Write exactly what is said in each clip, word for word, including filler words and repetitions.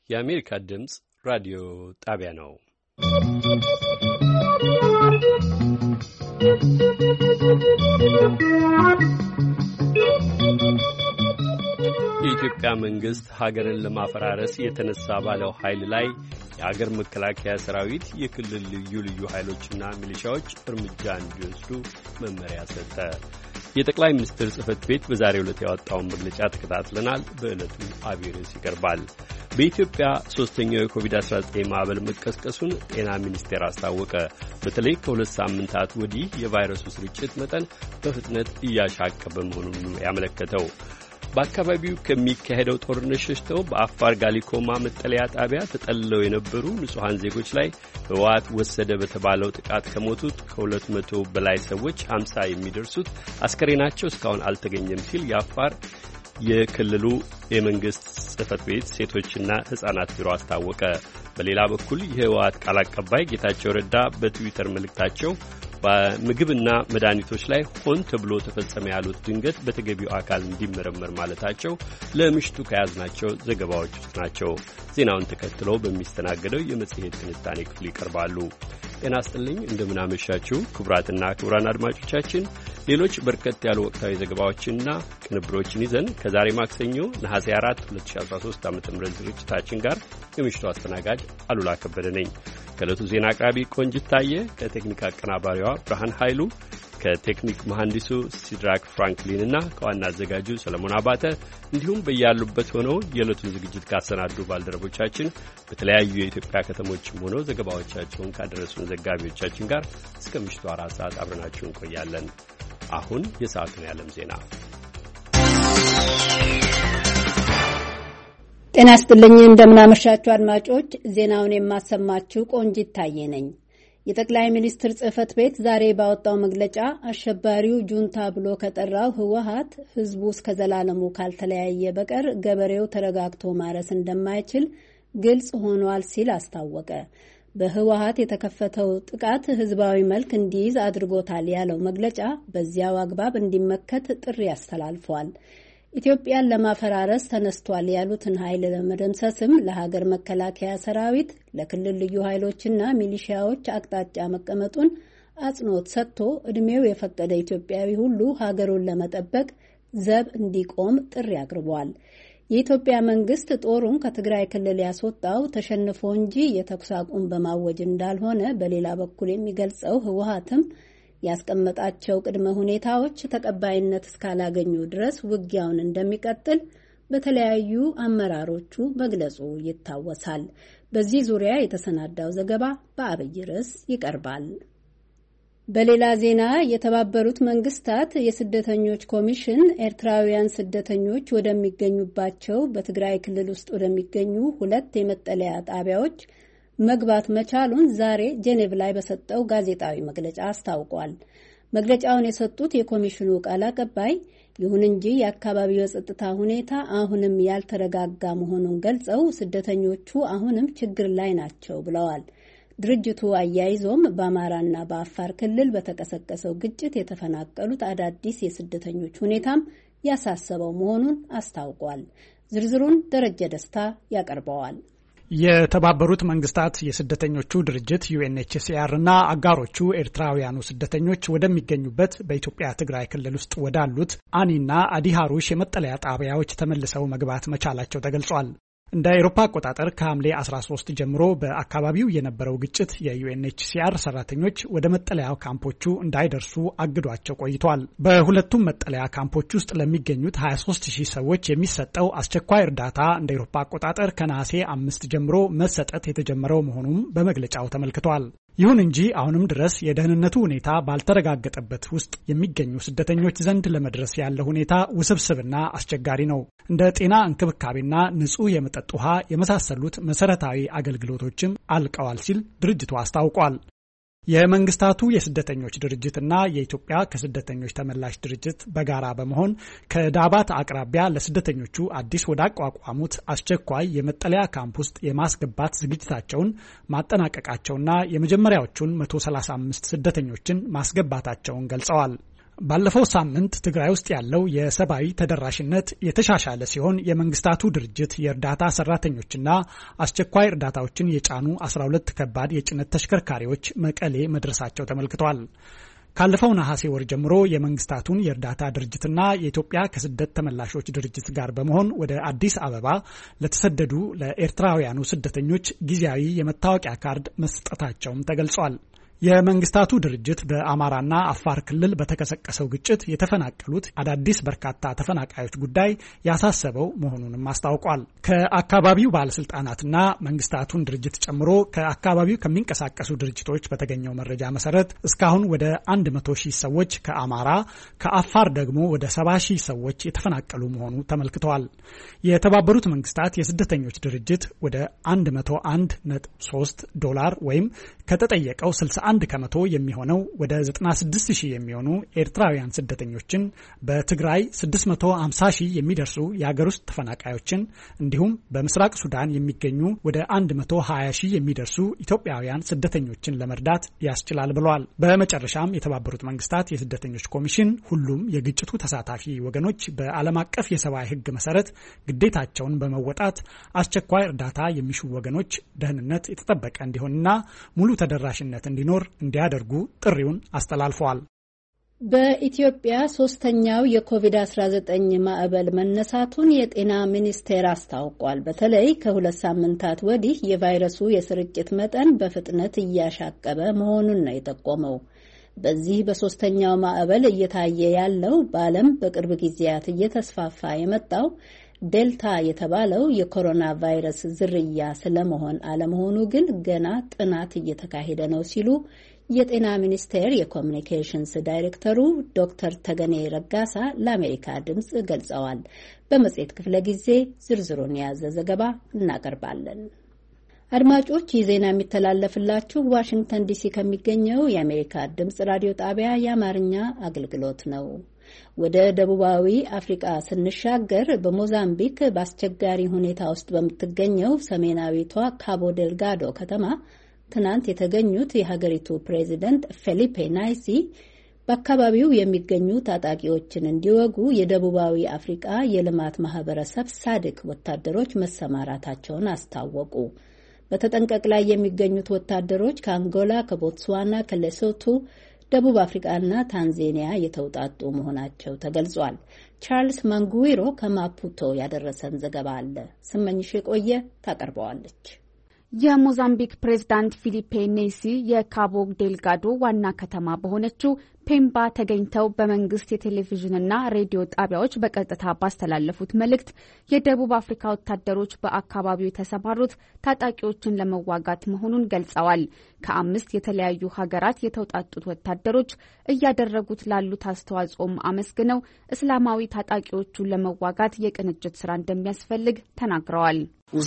የአሜሪካ ድምፅ ራዲዮ ጣቢያ ነው። የኢትዮጵያ መንግስት ሀገርን ለማፈራረስ የተነሳ ባለው ኃይል ላይ የሀገር መከላከያ ሰራዊት፣ የክልል ልዩ ልዩ ኃይሎችና ሚሊሻዎች እርምጃ እንዲወስዱ መመሪያ ሰጠ። የጠቅላይ ሚኒስትር ጽህፈት ቤት በዛሬው ዕለት ያወጣውን መግለጫ ተከታትለናል። በዕለቱ አብይ ርዕስ ይቀርባል። በኢትዮጵያ ሶስተኛው የኮቪድ አስራ ዘጠኝ ማዕበል መቀስቀሱን ጤና ሚኒስቴር አስታወቀ። በተለይ ከሁለት ሳምንታት ወዲህ የቫይረሱ ስርጭት መጠን በፍጥነት እያሻቀበ መሆኑን ያመለከተው በአካባቢው ከሚካሄደው ጦርነት ሸሽተው በአፋር ጋሊኮማ መጠለያ ጣቢያ ተጠልለው የነበሩ ንጹሐን ዜጎች ላይ ህወሓት ወሰደ በተባለው ጥቃት ከሞቱት ከሁለት መቶ በላይ ሰዎች ሃምሳ የሚደርሱት አስከሬናቸው እስካሁን አልተገኘም ሲል የአፋር የክልሉ የመንግስት ጽህፈት ቤት ሴቶችና ህጻናት ቢሮ አስታወቀ። በሌላ በኩል የህወሓት ቃል አቀባይ ጌታቸው ረዳ በትዊተር መልእክታቸው በምግብና መድኃኒቶች ላይ ሆን ተብሎ ተፈጸመ ያሉት ድንገት በተገቢው አካል እንዲመረመር ማለታቸው ለምሽቱ ከያዝናቸው ዘገባዎች ውስጥ ናቸው። ዜናውን ተከትለው በሚስተናገደው የመጽሔት ትንታኔ ክፍል ይቀርባሉ። ጤና ይስጥልኝ፣ እንደምናመሻችሁ ክቡራትና ክቡራን አድማጮቻችን ሌሎች በርከት ያሉ ወቅታዊ ዘገባዎችንና ቅንብሮችን ይዘን ከዛሬ ማክሰኞ ነሐሴ አራት ሁለት ሺህ አስራ ሶስት ዓ.ም ዝግጅታችን ጋር የምሽቱ አስተናጋጅ አሉላ ከበደ ነኝ። ከዕለቱ ዜና አቅራቢ ቆንጅት ታየ፣ ከቴክኒክ አቀናባሪዋ ብርሃን ኃይሉ፣ ከቴክኒክ መሐንዲሱ ሲድራክ ፍራንክሊን እና ከዋና አዘጋጁ ሰለሞን አባተ እንዲሁም በያሉበት ሆነው የዕለቱን ዝግጅት ካሰናዱ ባልደረቦቻችን በተለያዩ የኢትዮጵያ ከተሞችም ሆነው ዘገባዎቻቸውን ካደረሱን ዘጋቢዎቻችን ጋር እስከ ምሽቱ አራት ሰዓት አብረናችሁ እንቆያለን። አሁን የሰዓቱን የዓለም ዜና። ጤና ይስጥልኝ፣ እንደምናመሻችሁ አድማጮች። ዜናውን የማሰማችሁ ቆንጂት ታየ ነኝ። የጠቅላይ ሚኒስትር ጽህፈት ቤት ዛሬ ባወጣው መግለጫ አሸባሪው ጁንታ ብሎ ከጠራው ህወሓት ህዝቡ እስከ ዘላለሙ ካልተለያየ በቀር ገበሬው ተረጋግቶ ማረስ እንደማይችል ግልጽ ሆኗል ሲል አስታወቀ። በህወሓት የተከፈተው ጥቃት ህዝባዊ መልክ እንዲይዝ አድርጎታል ያለው መግለጫ በዚያው አግባብ እንዲመከት ጥሪ አስተላልፏል። ኢትዮጵያን ለማፈራረስ ተነስቷል ያሉትን ኃይል ለመደምሰስም ለሀገር መከላከያ ሰራዊት፣ ለክልል ልዩ ኃይሎችና ሚሊሺያዎች አቅጣጫ መቀመጡን አጽንኦት ሰጥቶ እድሜው የፈቀደ ኢትዮጵያዊ ሁሉ ሀገሩን ለመጠበቅ ዘብ እንዲቆም ጥሪ አቅርቧል። የኢትዮጵያ መንግስት ጦሩን ከትግራይ ክልል ያስወጣው ተሸንፎ እንጂ የተኩስ አቁም በማወጅ እንዳልሆነ በሌላ በኩል የሚገልጸው ህወሓትም ያስቀመጣቸው ቅድመ ሁኔታዎች ተቀባይነት እስካላገኙ ድረስ ውጊያውን እንደሚቀጥል በተለያዩ አመራሮቹ መግለጹ ይታወሳል። በዚህ ዙሪያ የተሰናዳው ዘገባ በአብይ ርዕስ ይቀርባል። በሌላ ዜና የተባበሩት መንግስታት የስደተኞች ኮሚሽን ኤርትራውያን ስደተኞች ወደሚገኙባቸው በትግራይ ክልል ውስጥ ወደሚገኙ ሁለት የመጠለያ ጣቢያዎች መግባት መቻሉን ዛሬ ጄኔቭ ላይ በሰጠው ጋዜጣዊ መግለጫ አስታውቋል። መግለጫውን የሰጡት የኮሚሽኑ ቃል አቀባይ ይሁን እንጂ የአካባቢው የጸጥታ ሁኔታ አሁንም ያልተረጋጋ መሆኑን ገልጸው ስደተኞቹ አሁንም ችግር ላይ ናቸው ብለዋል። ድርጅቱ አያይዞም በአማራና በአፋር ክልል በተቀሰቀሰው ግጭት የተፈናቀሉት አዳዲስ የስደተኞች ሁኔታም ያሳሰበው መሆኑን አስታውቋል። ዝርዝሩን ደረጀ ደስታ ያቀርበዋል። የተባበሩት መንግስታት የስደተኞቹ ድርጅት ዩኤንኤችሲአር እና አጋሮቹ ኤርትራውያኑ ስደተኞች ወደሚገኙበት በኢትዮጵያ ትግራይ ክልል ውስጥ ወዳሉት አኒና አዲሃሩሽ የመጠለያ ጣቢያዎች ተመልሰው መግባት መቻላቸው ተገልጿል። እንደ አውሮፓ አቆጣጠር ከሐምሌ አስራ ሶስት ጀምሮ በአካባቢው የነበረው ግጭት የዩኤንኤችሲአር ሰራተኞች ወደ መጠለያ ካምፖቹ እንዳይደርሱ አግዷቸው ቆይቷል። በሁለቱም መጠለያ ካምፖች ውስጥ ለሚገኙት ሀያ ሶስት ሺህ ሰዎች የሚሰጠው አስቸኳይ እርዳታ እንደ አውሮፓ አቆጣጠር ከነሐሴ አምስት ጀምሮ መሰጠት የተጀመረው መሆኑም በመግለጫው ተመልክቷል። ይሁን እንጂ አሁንም ድረስ የደህንነቱ ሁኔታ ባልተረጋገጠበት ውስጥ የሚገኙ ስደተኞች ዘንድ ለመድረስ ያለው ሁኔታ ውስብስብና አስቸጋሪ ነው። እንደ ጤና እንክብካቤና ንጹህ የመጠጥ ውሃ የመሳሰሉት መሰረታዊ አገልግሎቶችም አልቀዋል ሲል ድርጅቱ አስታውቋል። የመንግስታቱ የስደተኞች ድርጅትና የኢትዮጵያ ከስደተኞች ተመላሽ ድርጅት በጋራ በመሆን ከዳባት አቅራቢያ ለስደተኞቹ አዲስ ወዳቋቋሙት አስቸኳይ የመጠለያ ካምፕ ውስጥ የማስገባት ዝግጅታቸውን ማጠናቀቃቸውና የመጀመሪያዎቹን መቶ ሰላሳ አምስት ስደተኞችን ማስገባታቸውን ገልጸዋል። ባለፈው ሳምንት ትግራይ ውስጥ ያለው የሰብአዊ ተደራሽነት የተሻሻለ ሲሆን የመንግስታቱ ድርጅት የእርዳታ ሰራተኞችና አስቸኳይ እርዳታዎችን የጫኑ አስራ ሁለት ከባድ የጭነት ተሽከርካሪዎች መቀሌ መድረሳቸው ተመልክቷል። ካለፈው ነሐሴ ወር ጀምሮ የመንግስታቱን የእርዳታ ድርጅትና የኢትዮጵያ ከስደት ተመላሾች ድርጅት ጋር በመሆን ወደ አዲስ አበባ ለተሰደዱ ለኤርትራውያኑ ስደተኞች ጊዜያዊ የመታወቂያ ካርድ መስጠታቸውም ተገልጿል። የመንግስታቱ ድርጅት በአማራና አፋር ክልል በተቀሰቀሰው ግጭት የተፈናቀሉት አዳዲስ በርካታ ተፈናቃዮች ጉዳይ ያሳሰበው መሆኑንም አስታውቋል። ከአካባቢው ባለስልጣናትና መንግስታቱን ድርጅት ጨምሮ ከአካባቢው ከሚንቀሳቀሱ ድርጅቶች በተገኘው መረጃ መሰረት እስካሁን ወደ መቶ ሺህ ሰዎች ከአማራ፣ ከአፋር ደግሞ ወደ ሰባ ሺህ ሰዎች የተፈናቀሉ መሆኑ ተመልክተዋል። የተባበሩት መንግስታት የስደተኞች ድርጅት ወደ መቶ አንድ ነጥብ ሶስት ዶላር ወይም ከተጠየቀው ስልሳ አንድ ከመቶ የሚሆነው ወደ ዘጠና ስድስት ሺህ የሚሆኑ ኤርትራውያን ስደተኞችን፣ በትግራይ ስድስት መቶ ሃምሳ ሺህ የሚደርሱ የሀገር ውስጥ ተፈናቃዮችን እንዲሁም በምስራቅ ሱዳን የሚገኙ ወደ መቶ ሀያ ሺህ የሚደርሱ ኢትዮጵያውያን ስደተኞችን ለመርዳት ያስችላል ብለዋል። በመጨረሻም የተባበሩት መንግስታት የስደተኞች ኮሚሽን ሁሉም የግጭቱ ተሳታፊ ወገኖች በዓለም አቀፍ የሰብአዊ ሕግ መሰረት ግዴታቸውን በመወጣት አስቸኳይ እርዳታ የሚሹ ወገኖች ደህንነት የተጠበቀ እንዲሆንና ሙሉ ተደራሽነት እንዲኖር እንዲያደርጉ ጥሪውን አስተላልፈዋል። በኢትዮጵያ ሶስተኛው የኮቪድ አስራ ዘጠኝ ማዕበል መነሳቱን የጤና ሚኒስቴር አስታውቋል። በተለይ ከሁለት ሳምንታት ወዲህ የቫይረሱ የስርጭት መጠን በፍጥነት እያሻቀበ መሆኑን ነው የጠቆመው። በዚህ በሶስተኛው ማዕበል እየታየ ያለው በዓለም በቅርብ ጊዜያት እየተስፋፋ የመጣው ዴልታ የተባለው የኮሮና ቫይረስ ዝርያ ስለመሆን አለመሆኑ ግን ገና ጥናት እየተካሄደ ነው ሲሉ የጤና ሚኒስቴር የኮሚኒኬሽንስ ዳይሬክተሩ ዶክተር ተገኔ ረጋሳ ለአሜሪካ ድምጽ ገልጸዋል። በመጽሔት ክፍለ ጊዜ ዝርዝሩን የያዘ ዘገባ እናቀርባለን። አድማጮች፣ ይህ ዜና የሚተላለፍላችሁ ዋሽንግተን ዲሲ ከሚገኘው የአሜሪካ ድምጽ ራዲዮ ጣቢያ የአማርኛ አገልግሎት ነው። ወደ ደቡባዊ አፍሪካ ስንሻገር በሞዛምቢክ በአስቸጋሪ ሁኔታ ውስጥ በምትገኘው ሰሜናዊቷ ካቦ ዴልጋዶ ከተማ ትናንት የተገኙት የሀገሪቱ ፕሬዚደንት ፌሊፔ ናይሲ በአካባቢው የሚገኙ ታጣቂዎችን እንዲወጉ የደቡባዊ አፍሪካ የልማት ማህበረሰብ ሳድክ ወታደሮች መሰማራታቸውን አስታወቁ። በተጠንቀቅ ላይ የሚገኙት ወታደሮች ከአንጎላ፣ ከቦትስዋና፣ ከሌሶቶ፣ ደቡብ አፍሪካና ታንዛኒያ የተውጣጡ መሆናቸው ተገልጿል። ቻርልስ ማንጉዊሮ ከማፑቶ ያደረሰን ዘገባ አለ። ስመኝሽ የቆየ ታቀርበዋለች። የሞዛምቢክ ፕሬዝዳንት ፊሊፔ ኔሲ የካቦ ዴልጋዶ ዋና ከተማ በሆነችው ፔምባ ተገኝተው በመንግስት የቴሌቪዥንና ሬዲዮ ጣቢያዎች በቀጥታ ባስተላለፉት መልእክት የደቡብ አፍሪካ ወታደሮች በአካባቢው የተሰማሩት ታጣቂዎችን ለመዋጋት መሆኑን ገልጸዋል። ከአምስት የተለያዩ ሀገራት የተውጣጡት ወታደሮች እያደረጉት ላሉት አስተዋጽኦም አመስግነው እስላማዊ ታጣቂዎቹን ለመዋጋት የቅንጅት ስራ እንደሚያስፈልግ ተናግረዋል።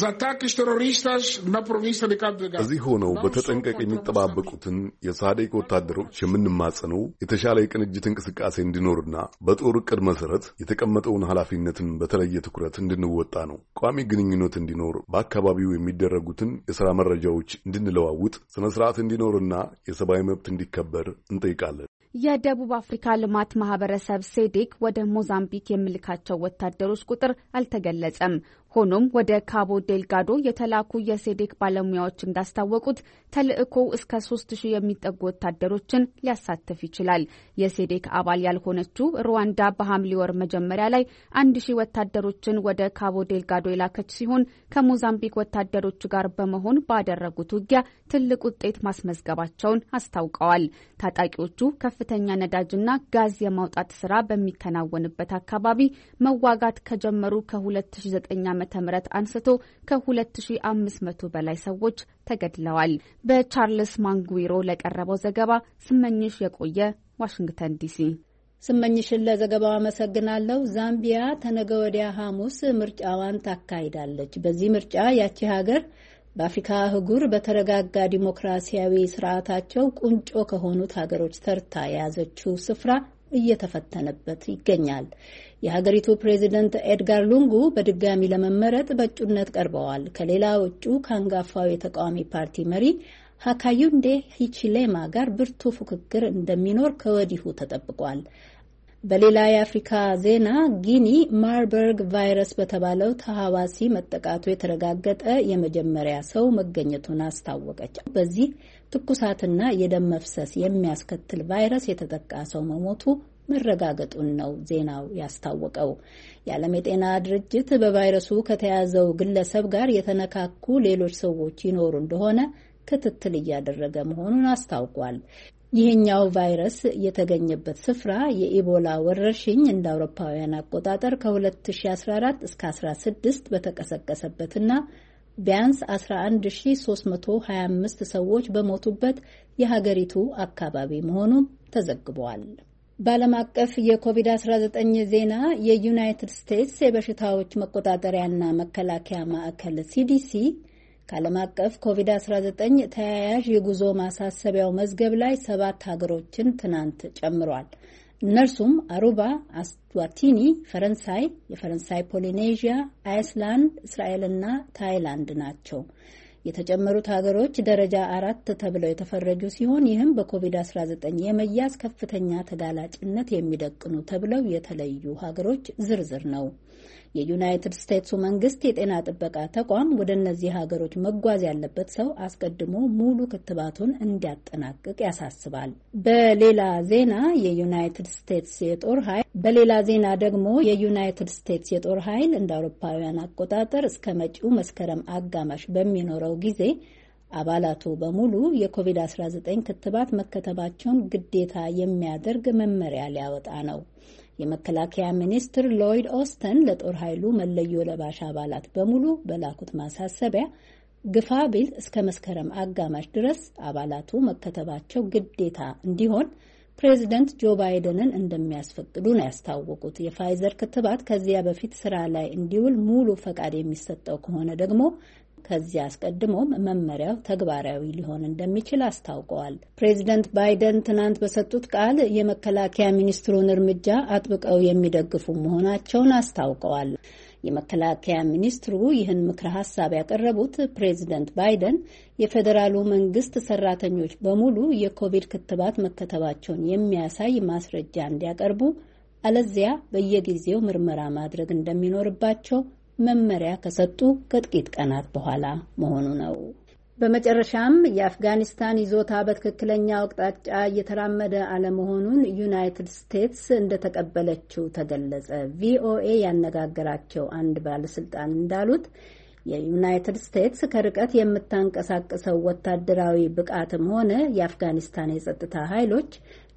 እዚህ ሆነው በተጠንቀቅ የሚጠባበቁትን የሳዴቅ ወታደሮች የምንማጸነው የተሻለ የቅንጅት እንቅስቃሴ እንዲኖርና በጦር ዕቅድ መሰረት የተቀመጠውን ኃላፊነትን በተለየ ትኩረት እንድንወጣ ነው። ቋሚ ግንኙነት እንዲኖር፣ በአካባቢው የሚደረጉትን የሥራ መረጃዎች እንድንለዋውጥ፣ ስነ ስርዓት እንዲኖርና የሰብአዊ መብት እንዲከበር እንጠይቃለን። የደቡብ አፍሪካ ልማት ማህበረሰብ ሴዴክ ወደ ሞዛምቢክ የሚልካቸው ወታደሮች ቁጥር አልተገለጸም። ሆኖም ወደ ካቦ ዴልጋዶ የተላኩ የሴዴክ ባለሙያዎች እንዳስታወቁት ተልእኮው እስከ ሶስት ሺህ የሚጠጉ ወታደሮችን ሊያሳትፍ ይችላል። የሴዴክ አባል ያልሆነችው ሩዋንዳ በሐምሌ ወር መጀመሪያ ላይ አንድ ሺህ ወታደሮችን ወደ ካቦ ዴልጋዶ የላከች ሲሆን ከሞዛምቢክ ወታደሮች ጋር በመሆን ባደረጉት ውጊያ ትልቅ ውጤት ማስመዝገባቸውን አስታውቀዋል። ታጣቂዎቹ ከፍተኛ ነዳጅና ጋዝ የማውጣት ስራ በሚከናወንበት አካባቢ መዋጋት ከጀመሩ ከሁለት ሺህ ዘጠኝ ዓመተ ምህረት አንስቶ ከሁለት ሺህ አምስት መቶ በላይ ሰዎች ተገድለዋል። በቻርልስ ማንጉዊሮ ለቀረበው ዘገባ ስመኝሽ የቆየ ዋሽንግተን ዲሲ። ስመኝሽን ለዘገባው አመሰግናለሁ። ዛምቢያ ተነገ ወዲያ ሐሙስ ምርጫዋን ታካሂዳለች። በዚህ ምርጫ ያቺ ሀገር በአፍሪካ አህጉር በተረጋጋ ዲሞክራሲያዊ ስርዓታቸው ቁንጮ ከሆኑት ሀገሮች ተርታ የያዘችው ስፍራ እየተፈተነበት ይገኛል። የሀገሪቱ ፕሬዚደንት ኤድጋር ሉንጉ በድጋሚ ለመመረጥ በእጩነት ቀርበዋል። ከሌላው እጩ ከአንጋፋው የተቃዋሚ ፓርቲ መሪ ሀካዩንዴ ሂቺሌማ ጋር ብርቱ ፉክክር እንደሚኖር ከወዲሁ ተጠብቋል። በሌላ የአፍሪካ ዜና ጊኒ ማርበርግ ቫይረስ በተባለው ተሐዋሲ መጠቃቱ የተረጋገጠ የመጀመሪያ ሰው መገኘቱን አስታወቀች። በዚህ ትኩሳትና የደም መፍሰስ የሚያስከትል ቫይረስ የተጠቃ ሰው መሞቱ መረጋገጡን ነው ዜናው ያስታወቀው። የዓለም የጤና ድርጅት በቫይረሱ ከተያዘው ግለሰብ ጋር የተነካኩ ሌሎች ሰዎች ይኖሩ እንደሆነ ክትትል እያደረገ መሆኑን አስታውቋል። ይህኛው ቫይረስ የተገኘበት ስፍራ የኢቦላ ወረርሽኝ እንደ አውሮፓውያን አቆጣጠር ከ2014 እስከ አስራ ስድስት በተቀሰቀሰበትና ቢያንስ አስራ አንድ ሺህ ሶስት መቶ ሀያ አምስት ሰዎች በሞቱበት የሀገሪቱ አካባቢ መሆኑ ተዘግቧል። በዓለም አቀፍ የኮቪድ አስራ ዘጠኝ ዜና የዩናይትድ ስቴትስ የበሽታዎች መቆጣጠሪያና መከላከያ ማዕከል ሲዲሲ ከዓለም አቀፍ ኮቪድ አስራ ዘጠኝ ተያያዥ የጉዞ ማሳሰቢያው መዝገብ ላይ ሰባት ሀገሮችን ትናንት ጨምሯል። እነርሱም አሩባ፣ አስዋቲኒ፣ ፈረንሳይ፣ የፈረንሳይ ፖሊኔዥያ፣ አይስላንድ፣ እስራኤልና ታይላንድ ናቸው። የተጨመሩት ሀገሮች ደረጃ አራት ተብለው የተፈረጁ ሲሆን ይህም በኮቪድ አስራ ዘጠኝ የመያዝ ከፍተኛ ተጋላጭነት የሚደቅኑ ተብለው የተለዩ ሀገሮች ዝርዝር ነው። የዩናይትድ ስቴትሱ መንግስት የጤና ጥበቃ ተቋም ወደ እነዚህ ሀገሮች መጓዝ ያለበት ሰው አስቀድሞ ሙሉ ክትባቱን እንዲያጠናቅቅ ያሳስባል። በሌላ ዜና የዩናይትድ ስቴትስ የጦር ኃይል በሌላ ዜና ደግሞ የዩናይትድ ስቴትስ የጦር ኃይል እንደ አውሮፓውያን አቆጣጠር እስከ መጪው መስከረም አጋማሽ በሚኖረው ጊዜ አባላቱ በሙሉ የኮቪድ አስራ ዘጠኝ ክትባት መከተባቸውን ግዴታ የሚያደርግ መመሪያ ሊያወጣ ነው። የመከላከያ ሚኒስትር ሎይድ ኦስተን ለጦር ኃይሉ መለዮ ለባሽ አባላት በሙሉ በላኩት ማሳሰቢያ ግፋ ቢል እስከ መስከረም አጋማሽ ድረስ አባላቱ መከተባቸው ግዴታ እንዲሆን ፕሬዚደንት ጆ ባይደንን እንደሚያስፈቅዱ ነው ያስታወቁት። የፋይዘር ክትባት ከዚያ በፊት ስራ ላይ እንዲውል ሙሉ ፈቃድ የሚሰጠው ከሆነ ደግሞ ከዚያ አስቀድሞም መመሪያው ተግባራዊ ሊሆን እንደሚችል አስታውቀዋል። ፕሬዚደንት ባይደን ትናንት በሰጡት ቃል የመከላከያ ሚኒስትሩን እርምጃ አጥብቀው የሚደግፉ መሆናቸውን አስታውቀዋል። የመከላከያ ሚኒስትሩ ይህን ምክረ ሀሳብ ያቀረቡት ፕሬዚደንት ባይደን የፌዴራሉ መንግስት ሰራተኞች በሙሉ የኮቪድ ክትባት መከተባቸውን የሚያሳይ ማስረጃ እንዲያቀርቡ፣ አለዚያ በየጊዜው ምርመራ ማድረግ እንደሚኖርባቸው መመሪያ ከሰጡ ከጥቂት ቀናት በኋላ መሆኑ ነው። በመጨረሻም የአፍጋኒስታን ይዞታ በትክክለኛ አቅጣጫ እየተራመደ አለመሆኑን ዩናይትድ ስቴትስ እንደተቀበለችው ተገለጸ። ቪኦኤ ያነጋገራቸው አንድ ባለስልጣን እንዳሉት የዩናይትድ ስቴትስ ከርቀት የምታንቀሳቅሰው ወታደራዊ ብቃትም ሆነ የአፍጋኒስታን የጸጥታ ኃይሎች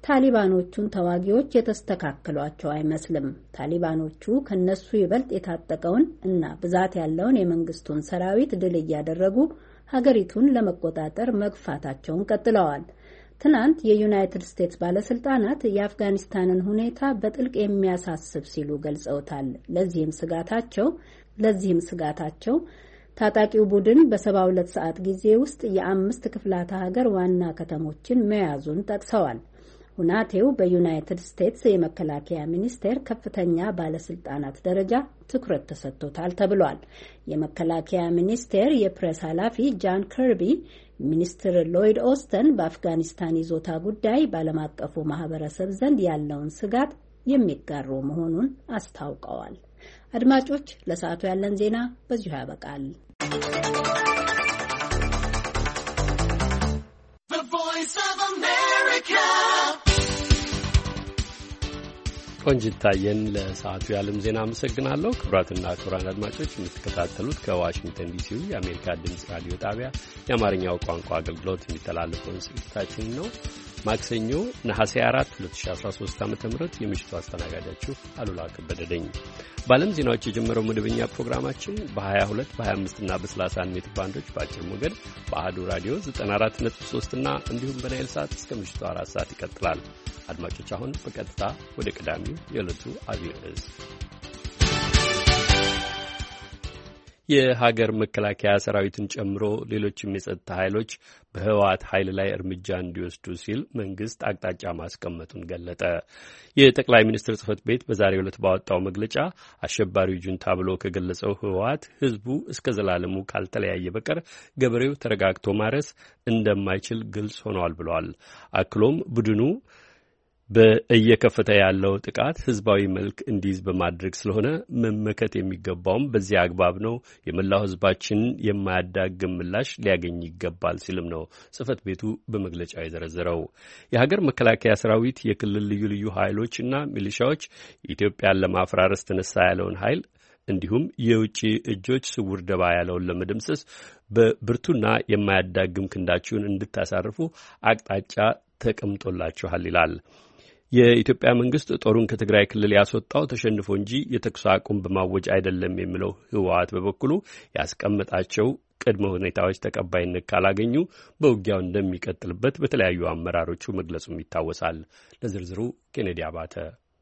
ታሊባኖቹን ተዋጊዎች የተስተካከሏቸው አይመስልም። ታሊባኖቹ ከነሱ ይበልጥ የታጠቀውን እና ብዛት ያለውን የመንግስቱን ሰራዊት ድል እያደረጉ ሀገሪቱን ለመቆጣጠር መግፋታቸውን ቀጥለዋል። ትናንት የዩናይትድ ስቴትስ ባለስልጣናት የአፍጋኒስታንን ሁኔታ በጥልቅ የሚያሳስብ ሲሉ ገልጸውታል። ለዚህም ስጋታቸው ለዚህም ስጋታቸው ታጣቂው ቡድን በሰባ ሁለት ሰዓት ጊዜ ውስጥ የአምስት ክፍላተ ሀገር ዋና ከተሞችን መያዙን ጠቅሰዋል። ሁናቴው በዩናይትድ ስቴትስ የመከላከያ ሚኒስቴር ከፍተኛ ባለስልጣናት ደረጃ ትኩረት ተሰጥቶታል ተብሏል። የመከላከያ ሚኒስቴር የፕሬስ ኃላፊ ጃን ከርቢ ሚኒስትር ሎይድ ኦስተን በአፍጋኒስታን ይዞታ ጉዳይ በዓለም አቀፉ ማህበረሰብ ዘንድ ያለውን ስጋት የሚጋሩ መሆኑን አስታውቀዋል። አድማጮች፣ ለሰዓቱ ያለን ዜና በዚሁ ያበቃል። ቆንጂት ታየን ለሰዓቱ የዓለም ዜና አመሰግናለሁ። ክቡራትና ክቡራን አድማጮች የምትከታተሉት ከዋሽንግተን ዲሲው የአሜሪካ ድምፅ ራዲዮ ጣቢያ የአማርኛው ቋንቋ አገልግሎት የሚተላለፈውን ስርጭታችን ነው። ማክሰኞ ነሐሴ አራት ሁለት ሺህ አስራ ሶስት ዓ.ም የምሽቱ አስተናጋጃችሁ አሉላ ከበደ ነኝ። በዓለም ዜናዎች የጀመረው መደበኛ ፕሮግራማችን በ22 በ25 እና በ30 ሜትር ባንዶች በአጭር ሞገድ በአህዱ ራዲዮ ዘጠና አራት ነጥብ ሶስት እና እንዲሁም በናይል ሰዓት እስከ ምሽቱ አራት ሰዓት ይቀጥላል። አድማጮች አሁን በቀጥታ ወደ ቀዳሚው የዕለቱ አብይ ርዕስ የሀገር መከላከያ ሰራዊትን ጨምሮ ሌሎችም የጸጥታ ኃይሎች በህወሓት ኃይል ላይ እርምጃ እንዲወስዱ ሲል መንግስት አቅጣጫ ማስቀመጡን ገለጠ። የጠቅላይ ሚኒስትር ጽህፈት ቤት በዛሬው ዕለት ባወጣው መግለጫ አሸባሪው ጁንታ ብሎ ከገለጸው ህወሓት ህዝቡ እስከ ዘላለሙ ካልተለያየ በቀር ገበሬው ተረጋግቶ ማረስ እንደማይችል ግልጽ ሆኗል ብለዋል። አክሎም ቡድኑ በእየከፈተ ያለው ጥቃት ህዝባዊ መልክ እንዲይዝ በማድረግ ስለሆነ መመከት የሚገባውም በዚህ አግባብ ነው። የመላው ህዝባችን የማያዳግም ምላሽ ሊያገኝ ይገባል ሲልም ነው ጽህፈት ቤቱ በመግለጫው የዘረዘረው። የሀገር መከላከያ ሰራዊት፣ የክልል ልዩ ልዩ ኃይሎችና ሚሊሻዎች ኢትዮጵያን ለማፈራረስ ተነሳ ያለውን ኃይል እንዲሁም የውጭ እጆች ስውር ደባ ያለውን ለመደምሰስ በብርቱና የማያዳግም ክንዳችሁን እንድታሳርፉ አቅጣጫ ተቀምጦላችኋል ይላል። የኢትዮጵያ መንግስት ጦሩን ከትግራይ ክልል ያስወጣው ተሸንፎ እንጂ የተኩስ አቁም በማወጅ አይደለም የሚለው ህወሓት በበኩሉ ያስቀመጣቸው ቅድመ ሁኔታዎች ተቀባይነት ካላገኙ በውጊያው እንደሚቀጥልበት በተለያዩ አመራሮቹ መግለጹም ይታወሳል። ለዝርዝሩ ኬኔዲ አባተ።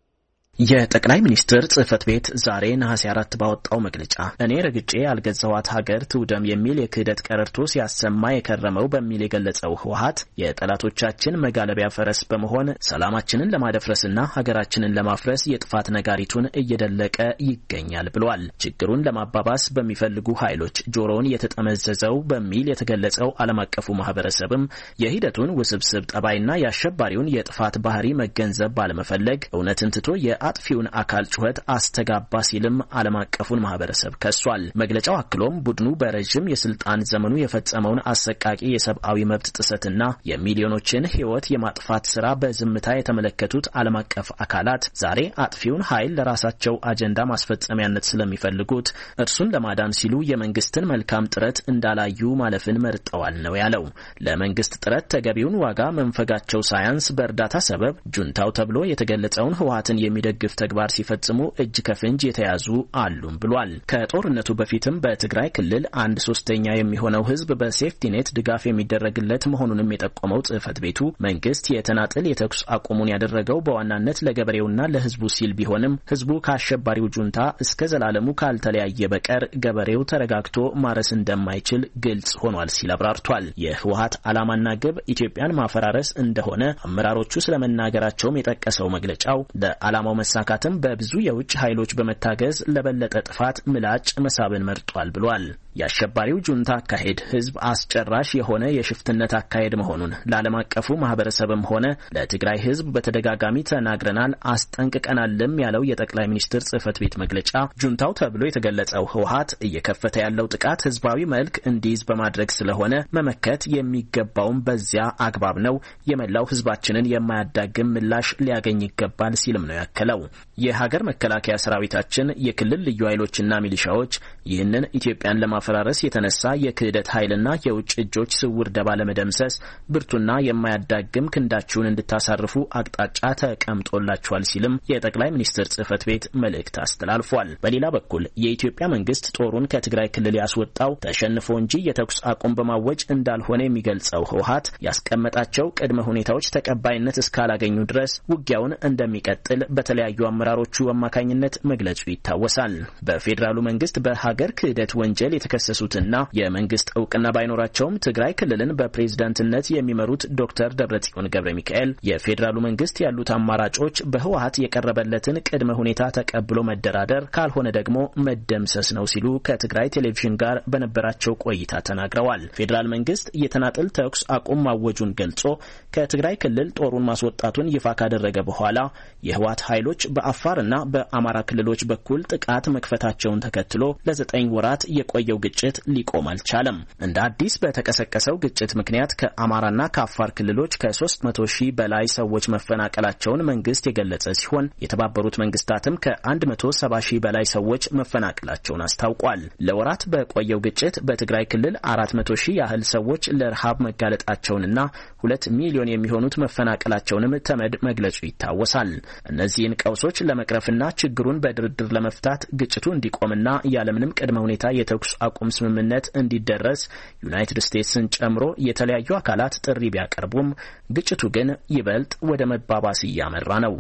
የጠቅላይ ሚኒስትር ጽህፈት ቤት ዛሬ ነሐሴ አራት ባወጣው መግለጫ እኔ ረግጬ ያልገዛዋት ሀገር ትውደም የሚል የክህደት ቀረርቶ ሲያሰማ የከረመው በሚል የገለጸው ህወሓት የጠላቶቻችን መጋለቢያ ፈረስ በመሆን ሰላማችንን ለማደፍረስና ሀገራችንን ለማፍረስ የጥፋት ነጋሪቱን እየደለቀ ይገኛል ብሏል። ችግሩን ለማባባስ በሚፈልጉ ኃይሎች ጆሮውን የተጠመዘዘው በሚል የተገለጸው ዓለም አቀፉ ማህበረሰብም የሂደቱን ውስብስብ ጠባይና የአሸባሪውን የጥፋት ባህሪ መገንዘብ ባለመፈለግ እውነትን ትቶ አጥፊውን አካል ጩኸት አስተጋባ ሲልም ዓለም አቀፉን ማህበረሰብ ከሷል። መግለጫው አክሎም ቡድኑ በረጅም የስልጣን ዘመኑ የፈጸመውን አሰቃቂ የሰብአዊ መብት ጥሰትና የሚሊዮኖችን ህይወት የማጥፋት ስራ በዝምታ የተመለከቱት ዓለም አቀፍ አካላት ዛሬ አጥፊውን ኃይል ለራሳቸው አጀንዳ ማስፈጸሚያነት ስለሚፈልጉት እርሱን ለማዳን ሲሉ የመንግስትን መልካም ጥረት እንዳላዩ ማለፍን መርጠዋል ነው ያለው። ለመንግስት ጥረት ተገቢውን ዋጋ መንፈጋቸው ሳያንስ በእርዳታ ሰበብ ጁንታው ተብሎ የተገለጸውን ህወሓትን የሚደ ግፍ ተግባር ሲፈጽሙ እጅ ከፍንጅ የተያዙ አሉም ብሏል። ከጦርነቱ በፊትም በትግራይ ክልል አንድ ሶስተኛ የሚሆነው ህዝብ በሴፍቲኔት ድጋፍ የሚደረግለት መሆኑንም የጠቆመው ጽህፈት ቤቱ መንግስት የተናጥል የተኩስ አቁሙን ያደረገው በዋናነት ለገበሬውና ለህዝቡ ሲል ቢሆንም ህዝቡ ከአሸባሪው ጁንታ እስከ ዘላለሙ ካልተለያየ በቀር ገበሬው ተረጋግቶ ማረስ እንደማይችል ግልጽ ሆኗል ሲል አብራርቷል። የህወሓት ዓላማና ግብ ኢትዮጵያን ማፈራረስ እንደሆነ አመራሮቹ ስለመናገራቸውም የጠቀሰው መግለጫው ለዓላማው መሳካትም በብዙ የውጭ ኃይሎች በመታገዝ ለበለጠ ጥፋት ምላጭ መሳብን መርጧል ብሏል። የአሸባሪው ጁንታ አካሄድ ህዝብ አስጨራሽ የሆነ የሽፍትነት አካሄድ መሆኑን ለዓለም አቀፉ ማህበረሰብም ሆነ ለትግራይ ህዝብ በተደጋጋሚ ተናግረናል፣ አስጠንቅቀናልም ያለው የጠቅላይ ሚኒስትር ጽህፈት ቤት መግለጫ ጁንታው ተብሎ የተገለጸው ህወሓት እየከፈተ ያለው ጥቃት ህዝባዊ መልክ እንዲይዝ በማድረግ ስለሆነ መመከት የሚገባውም በዚያ አግባብ ነው፣ የመላው ህዝባችንን የማያዳግም ምላሽ ሊያገኝ ይገባል ሲልም ነው ያከለው። የሀገር መከላከያ ሰራዊታችን፣ የክልል ልዩ ኃይሎችና ሚሊሻዎች ይህንን ኢትዮጵያን ለማፈራረስ የተነሳ የክህደት ኃይልና የውጭ እጆች ስውር ደባ ለመደምሰስ ብርቱና የማያዳግም ክንዳችሁን እንድታሳርፉ አቅጣጫ ተቀምጦላችኋል ሲልም የጠቅላይ ሚኒስትር ጽህፈት ቤት መልእክት አስተላልፏል። በሌላ በኩል የኢትዮጵያ መንግስት ጦሩን ከትግራይ ክልል ያስወጣው ተሸንፎ እንጂ የተኩስ አቁም በማወጅ እንዳልሆነ የሚገልጸው ህወሓት ያስቀመጣቸው ቅድመ ሁኔታዎች ተቀባይነት እስካላገኙ ድረስ ውጊያውን እንደሚቀጥል በተለያዩ አመራሮቹ አማካኝነት መግለጹ ይታወሳል። በፌዴራሉ መንግስት በሀገር ክህደት ወንጀል የተከሰሱትና የመንግስት እውቅና ባይኖራቸውም ትግራይ ክልልን በፕሬዝዳንትነት የሚመሩት ዶክተር ደብረጽዮን ገብረ ሚካኤል የፌዴራሉ መንግስት ያሉት አማራጮች በህወሓት የቀረበለትን ቅድመ ሁኔታ ተቀብሎ መደራደር ካልሆነ ደግሞ መደምሰስ ነው ሲሉ ከትግራይ ቴሌቪዥን ጋር በነበራቸው ቆይታ ተናግረዋል። ፌዴራል መንግስት የተናጥል ተኩስ አቁም ማወጁን ገልጾ ከትግራይ ክልል ጦሩን ማስወጣቱን ይፋ ካደረገ በኋላ የህወሓት ኃይሎች በአፋርና በአማራ ክልሎች በኩል ጥቃት መክፈታቸውን ተከትሎ ለዘጠኝ ወራት የቆየው ግጭት ሊቆም አልቻለም። እንደ አዲስ በተቀሰቀሰው ግጭት ምክንያት ከአማራና ከአፋር ክልሎች ከሶስት መቶ ሺህ በላይ ሰዎች መፈናቀላቸውን መንግስት የገለጸ ሲሆን የተባበሩት መንግስታትም ከአንድ መቶ ሰባ ሺህ በላይ ሰዎች መፈናቀላቸውን አስታውቋል። ለወራት በቆየው ግጭት በትግራይ ክልል አራት መቶ ሺህ ያህል ሰዎች ለረሃብ መጋለጣቸውንና ሁለት ሚሊዮን የሚሆኑት መፈናቀላቸውንም ተመድ መግለጹ ይታወሳል። እነዚህን ቀውሶች ለመቅረፍና ችግሩን በድርድር ለመፍታት ግጭቱ እንዲቆምና ያለምንም ቅድመ ሁኔታ የተኩስ አቁም ስምምነት እንዲደረስ ዩናይትድ ስቴትስን ጨምሮ የተለያዩ አካላት ጥሪ ቢያቀርቡም ግጭቱ ግን ይበልጥ ወደ መባባስ እያመራ ነው።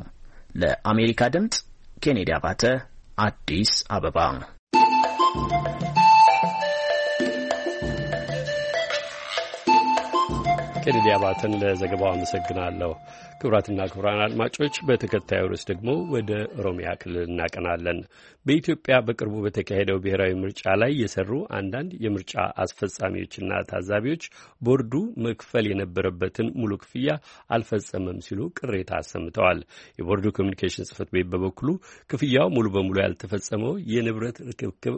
ለአሜሪካ ድምጽ ኬኔዲ አባተ አዲስ አበባ። ኬኔዲ አባተን ለዘገባው አመሰግናለሁ። ክቡራትና ክቡራን አድማጮች በተከታዩ ርዕስ ደግሞ ወደ ኦሮሚያ ክልል እናቀናለን። በኢትዮጵያ በቅርቡ በተካሄደው ብሔራዊ ምርጫ ላይ የሰሩ አንዳንድ የምርጫ አስፈጻሚዎችና ታዛቢዎች ቦርዱ መክፈል የነበረበትን ሙሉ ክፍያ አልፈጸመም ሲሉ ቅሬታ አሰምተዋል። የቦርዱ ኮሚኒኬሽን ጽሕፈት ቤት በበኩሉ ክፍያው ሙሉ በሙሉ ያልተፈጸመው የንብረት ርክብክብ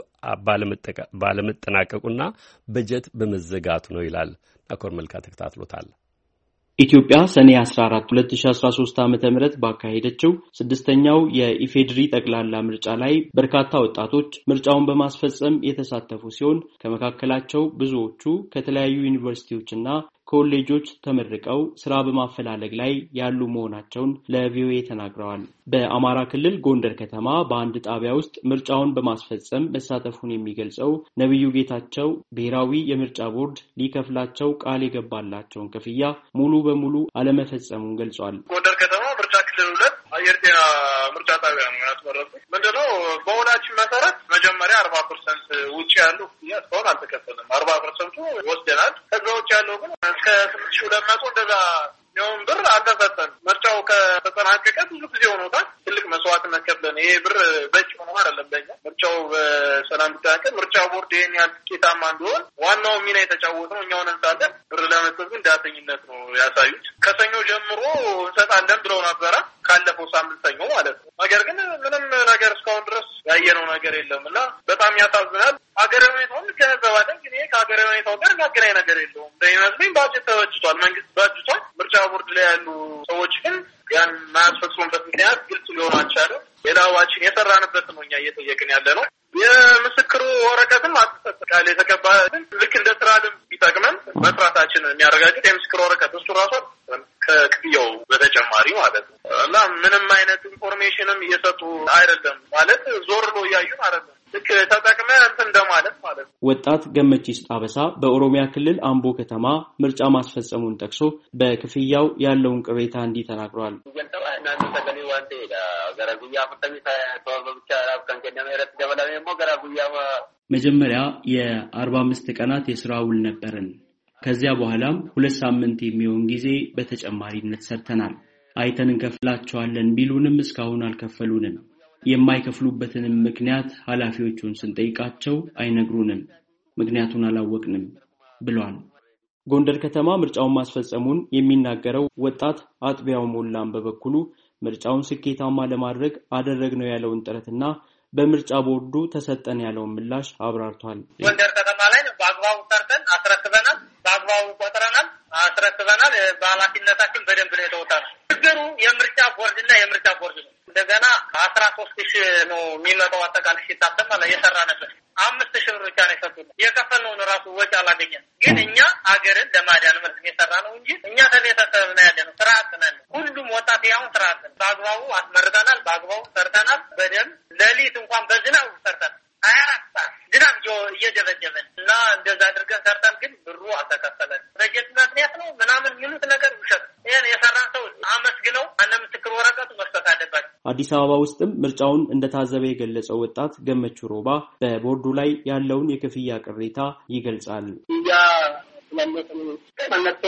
ባለመጠናቀቁና በጀት በመዘጋቱ ነው ይላል። አኮር መልካ ተከታትሎታል። ኢትዮጵያ ሰኔ አስራ አራት ሁለት ሺህ አስራ ሶስት ዓመተ ምህረት ባካሄደችው ስድስተኛው የኢፌድሪ ጠቅላላ ምርጫ ላይ በርካታ ወጣቶች ምርጫውን በማስፈጸም የተሳተፉ ሲሆን ከመካከላቸው ብዙዎቹ ከተለያዩ ዩኒቨርሲቲዎችና ኮሌጆች ተመርቀው ስራ በማፈላለግ ላይ ያሉ መሆናቸውን ለቪኦኤ ተናግረዋል። በአማራ ክልል ጎንደር ከተማ በአንድ ጣቢያ ውስጥ ምርጫውን በማስፈጸም መሳተፉን የሚገልጸው ነብዩ ጌታቸው ብሔራዊ የምርጫ ቦርድ ሊከፍላቸው ቃል የገባላቸውን ክፍያ ሙሉ በሙሉ አለመፈጸሙን ገልጿል። ጎንደር ከተማ ምርጫ ክልል ሁለት አየር ጤና ምርጫ ጣቢያ ነው ያስመረጡት። ምንድነው በውላችን መሰረት መጀመሪያ አርባ ፐርሰንት ውጪ ያለው እስካሁን አልተከፈለም። አርባ ፐርሰንቱ ወስደናል። ከዛ ውጪ ያለው ግን እስከ ስምንት ሺህ ሁለት መቶ እንደዛ የሚሆን ብር አልተሰጠንም። ምርጫው ከተጠናቀቀ ብዙ ጊዜ ሆኖታል። ትልቅ መስዋዕትነት ከፍለን ይሄ ብር በቂ ሆኖ አይደለም ለኛ ምርጫው በሰላም ተጠናቀቀ። ምርጫ ቦርድ ይሄን ያህል ስኬታማ እንዲሆን ዋናው ሚና የተጫወተው እኛውን እንሳለን። ብር ለመስጠት ግን ዳተኝነት ነው ያሳዩት። ከሰኞ ጀምሮ እንሰጣለን ብለው ነበረ ካለፈው ሳምንት ሰኞ ማለት ነው። ነገር ግን ምንም ነገር እስካሁን ድረስ ያየነው ነገር የለምና በጣም ያሳዝናል። ሀገራዊ ሁኔታውን ገንዘባለን ግን ይሄ ከሀገራዊ ሁኔታው ጋር የሚያገናኝ ነገር የለውም። በሚመስለኝ ባጀት ተበጅቷል፣ መንግስት በጅቷል። ምርጫ ቦርድ ላይ ያሉ ሰዎች ግን ያን ማያስፈጽሙበት ምክንያት ግልጽ ሊሆን አልቻለም። ሌላዋችን የሰራንበት ነው እኛ እየጠየቅን ያለ ነው። የምስክሩ ወረቀትም አጥተቃለ የተቀባልን ልክ እንደ ስራ ልምድ ቢጠቅመን መስራታችን የሚያረጋግጥ የምስክር ወረቀት እሱ ራሱ ከክፍያው በተጨማሪ ማለት ነው እና ምንም አይነት ኢንፎርሜሽንም እየሰጡ አይደለም ማለት ዞር ብሎ እያዩን አይደለም። ልክ ተጠቅመ እንትን እንደማለት ማለት ነው። ወጣት ገመቺስ ጣበሳ በኦሮሚያ ክልል አምቦ ከተማ ምርጫ ማስፈጸሙን ጠቅሶ በክፍያው ያለውን ቅሬታ እንዲህ ተናግሯል። መጀመሪያ የአርባ አምስት ቀናት የስራ ውል ነበረን። ከዚያ በኋላም ሁለት ሳምንት የሚሆን ጊዜ በተጨማሪነት ሰርተናል። አይተን እንከፍላቸዋለን ቢሉንም እስካሁን አልከፈሉንም። የማይከፍሉበትንም ምክንያት ኃላፊዎቹን ስንጠይቃቸው አይነግሩንም። ምክንያቱን አላወቅንም ብለዋል። ጎንደር ከተማ ምርጫውን ማስፈጸሙን የሚናገረው ወጣት አጥቢያው ሞላን በበኩሉ ምርጫውን ስኬታማ ለማድረግ አደረግነው ያለውን ጥረትና በምርጫ ቦርዱ ተሰጠን ያለውን ምላሽ አብራርቷል። ጎንደር ከተማ ላይ በአግባቡ ሰርተን አስረክበናል፣ በአግባቡ ቆጥረናል፣ አስረክበናል። በኃላፊነታችን በደንብ ነው የተወጣነው። ችግሩ የምርጫ ቦርድና የምርጫ ቦርድ ነው። እንደገና አስራ ሶስት ሺህ ነው የሚመጣው አጠቃላይ ሲታሰብ ማለት የሰራነበት አምስት ሺህ ብር ብቻ ነው የሰጡን። የከፈልነውን ራሱ ወጪ አላገኘን። ግን እኛ ሀገርን ለማዳን መልክ የሰራ ነው እንጂ እኛ ተቤተሰብ ነው ያለነው። ስርዓት ነን። ሁሉም ወጣት ያሁን ስርዓት ነን። በአግባቡ አስመርጠናል፣ በአግባቡ ሰርተናል። በደንብ ሌሊት እንኳን በዝናብ ሰርተናል። ሀያ አራት ሰዓት ዝናብ እየደበደበን እና እንደዛ አድርገን ሰርተን ግን ብሩ አልተከፈለን። በጀት ምክንያት ነው ምናምን የሚሉት ነገር ውሸት። ይሄን የሰራን ሰው አመስግነው አንደ ምስክር ወረቀቱ መስጠት አለባቸው። አዲስ አበባ ውስጥም ምርጫውን እንደታዘበ የገለጸው ወጣት ገመቹ ሮባ በቦርዱ ላይ ያለውን የክፍያ ቅሬታ ይገልጻል። ያ ስለነሱ ስለነሱ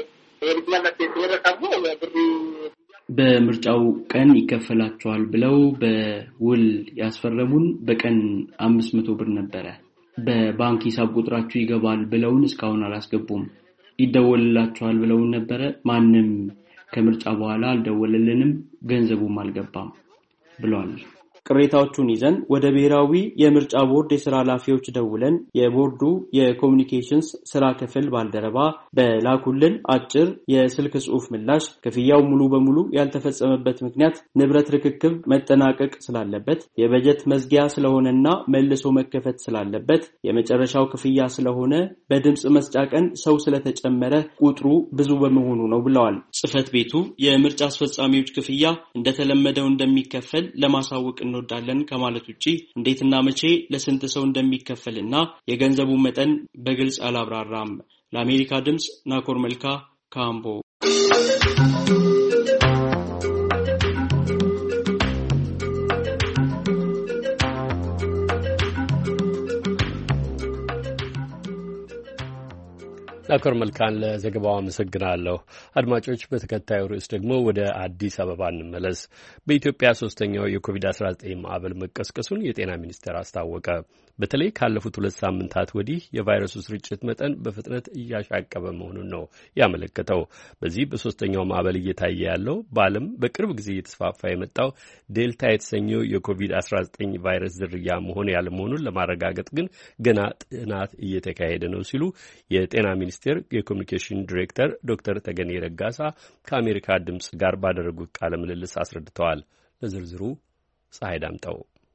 በምርጫው ቀን ይከፈላቸዋል ብለው በውል ያስፈረሙን በቀን አምስት መቶ ብር ነበረ። በባንክ ሂሳብ ቁጥራችሁ ይገባል ብለውን እስካሁን አላስገቡም። ይደወልላችኋል ብለውን ነበረ። ማንም ከምርጫ በኋላ አልደወለልንም፣ ገንዘቡም አልገባም ብለዋል። ቅሬታዎቹን ይዘን ወደ ብሔራዊ የምርጫ ቦርድ የሥራ ኃላፊዎች ደውለን የቦርዱ የኮሙኒኬሽንስ ስራ ክፍል ባልደረባ በላኩልን አጭር የስልክ ጽሑፍ ምላሽ ክፍያው ሙሉ በሙሉ ያልተፈጸመበት ምክንያት ንብረት ርክክብ መጠናቀቅ ስላለበት፣ የበጀት መዝጊያ ስለሆነና መልሶ መከፈት ስላለበት፣ የመጨረሻው ክፍያ ስለሆነ፣ በድምጽ መስጫ ቀን ሰው ስለተጨመረ ቁጥሩ ብዙ በመሆኑ ነው ብለዋል። ጽሕፈት ቤቱ የምርጫ አስፈጻሚዎች ክፍያ እንደተለመደው እንደሚከፈል ለማሳወቅ እንወዳለን ከማለት ውጪ እንዴትና መቼ ለስንት ሰው እንደሚከፈልና የገንዘቡ መጠን በግልጽ አላብራራም። ለአሜሪካ ድምጽ ናኮር መልካ ካምቦ። ናኮር መልካን ለዘገባው አመሰግናለሁ። አድማጮች፣ በተከታዩ ርዕስ ደግሞ ወደ አዲስ አበባ እንመለስ። በኢትዮጵያ ሶስተኛው የኮቪድ አስራ ዘጠኝ ማዕበል መቀስቀሱን የጤና ሚኒስቴር አስታወቀ። በተለይ ካለፉት ሁለት ሳምንታት ወዲህ የቫይረሱ ስርጭት መጠን በፍጥነት እያሻቀበ መሆኑን ነው ያመለከተው። በዚህ በሶስተኛው ማዕበል እየታየ ያለው በዓለም በቅርብ ጊዜ እየተስፋፋ የመጣው ዴልታ የተሰኘው የኮቪድ አስራ ዘጠኝ ቫይረስ ዝርያ መሆን ያለ መሆኑን ለማረጋገጥ ግን ገና ጥናት እየተካሄደ ነው ሲሉ የጤና ሚኒስቴር የኮሚኒኬሽን ዲሬክተር ዶክተር ተገኔ ረጋሳ ከአሜሪካ ድምፅ ጋር ባደረጉት ቃለ ምልልስ አስረድተዋል። ለዝርዝሩ ፀሐይ ዳምጠው።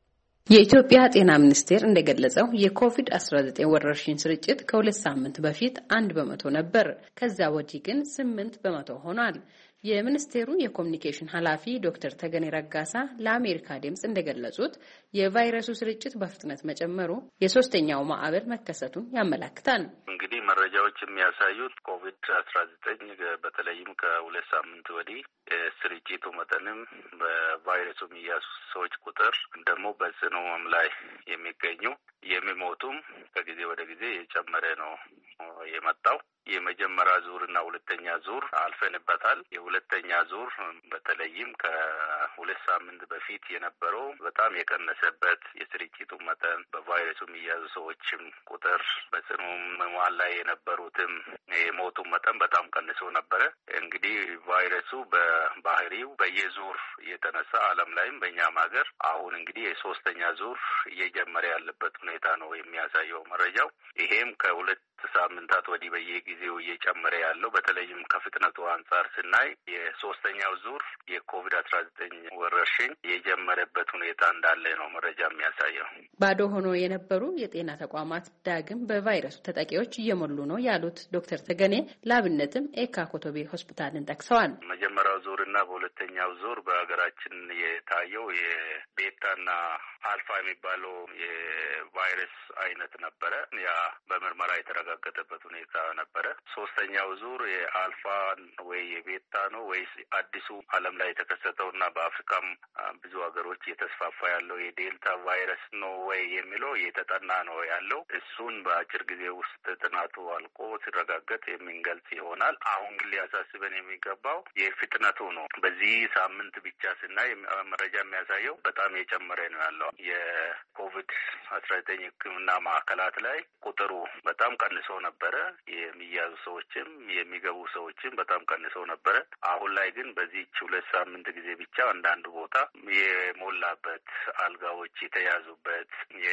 የኢትዮጵያ ጤና ሚኒስቴር እንደገለጸው የኮቪድ አስራ ዘጠኝ ወረርሽኝ ስርጭት ከሁለት ሳምንት በፊት አንድ በመቶ ነበር። ከዛ ወዲህ ግን ስምንት በመቶ ሆኗል። የሚኒስቴሩ የኮሚኒኬሽን ኃላፊ ዶክተር ተገኔ ረጋሳ ለአሜሪካ ድምፅ እንደገለጹት የቫይረሱ ስርጭት በፍጥነት መጨመሩ የሶስተኛው ማዕበል መከሰቱን ያመለክታል። እንግዲህ መረጃዎች የሚያሳዩት ኮቪድ አስራ ዘጠኝ በተለይም ከሁለት ሳምንት ወዲህ ስርጭቱ መጠንም በቫይረሱ የሚያዙ ሰዎች ቁጥር ደግሞ በጽኑ ሕመም ላይ የሚገኙ የሚሞቱም ከጊዜ ወደ ጊዜ የጨመረ ነው የመጣው። የመጀመሪያ ዙር እና ሁለተኛ ዙር አልፈንበታል። የሁለተኛ ዙር በተለይም ከሁለት ሳምንት በፊት የነበረው በጣም የቀነሰበት የስርጭቱ መጠን በቫይረሱ የሚያዙ ሰዎችም ቁጥር በጽኑ ሕሙማን ላይ የነበሩትም የሞቱ መጠን በጣም ቀንሶ ነበረ። እንግዲህ ቫይረሱ በባህሪው በየዙር የተነሳ ዓለም ላይም በእኛም ሀገር አሁን እንግዲህ የሶስተኛ ዙር እየጀመረ ያለበት ሁኔታ ነው የሚያሳየው መረጃው። ይሄም ከሁለት ሳምንታት ወዲህ በየጊዜው እየጨመረ ያለው በተለይም ከፍጥነቱ አንጻር ስናይ የሶስተኛው ዙር የኮቪድ አስራ ዘጠኝ ወረርሽኝ የጀመረበት ሁኔታ እንዳለ ነው መረጃ የሚያሳየው። ባዶ ሆኖ የነበሩ የጤና ተቋማት ዳግም በቫይረሱ ተጠቂዎች እየሞሉ ነው ያሉት ዶክተር ተገኔ ለአብነትም ኤካ ኮቶቤ ሆስፒታልን ጠቅሰዋል። መጀመሪያው ዙር እና በሁለተኛው ዙር በሀገራችን የታየው የቤታና አልፋ የሚባለው የቫይረስ አይነት ነበረ። ያ በምርመራ የተረጋገጠበት ሁኔታ ነበረ። ሶስተኛው ዙር የአልፋ ወይ የቤታ ነው ወይስ አዲሱ ዓለም ላይ የተከሰተው እና በአፍሪካም ብዙ ሀገሮች እየተስፋፋ ያለው የዴልታ ቫይረስ ነው ወይ የሚለው እየተጠና ነው ያለው። እሱን በአጭር ጊዜ ውስጥ ጥናቱ አልቆ ሲረጋገጥ የምንገልጽ ይሆናል። አሁን ግን ሊያሳስበን የሚገባው የፍጥነቱ ነው። በዚህ ሳምንት ብቻ ስናይ መረጃ የሚያሳየው በጣም የጨመረ ነው ያለው። የኮቪድ አስራ ዘጠኝ ሕክምና ማዕከላት ላይ ቁጥሩ በጣም ቀንሶ ነበረ። የሚያዙ ሰዎችም የሚገቡ ሰዎችም በጣም ቀንሶ ነበረ። አሁን ላይ ግን በዚህች ሁለት ሳምንት ጊዜ ብቻ አንዳንድ ቦታ የሞላበት አልጋዎች የተያዙበት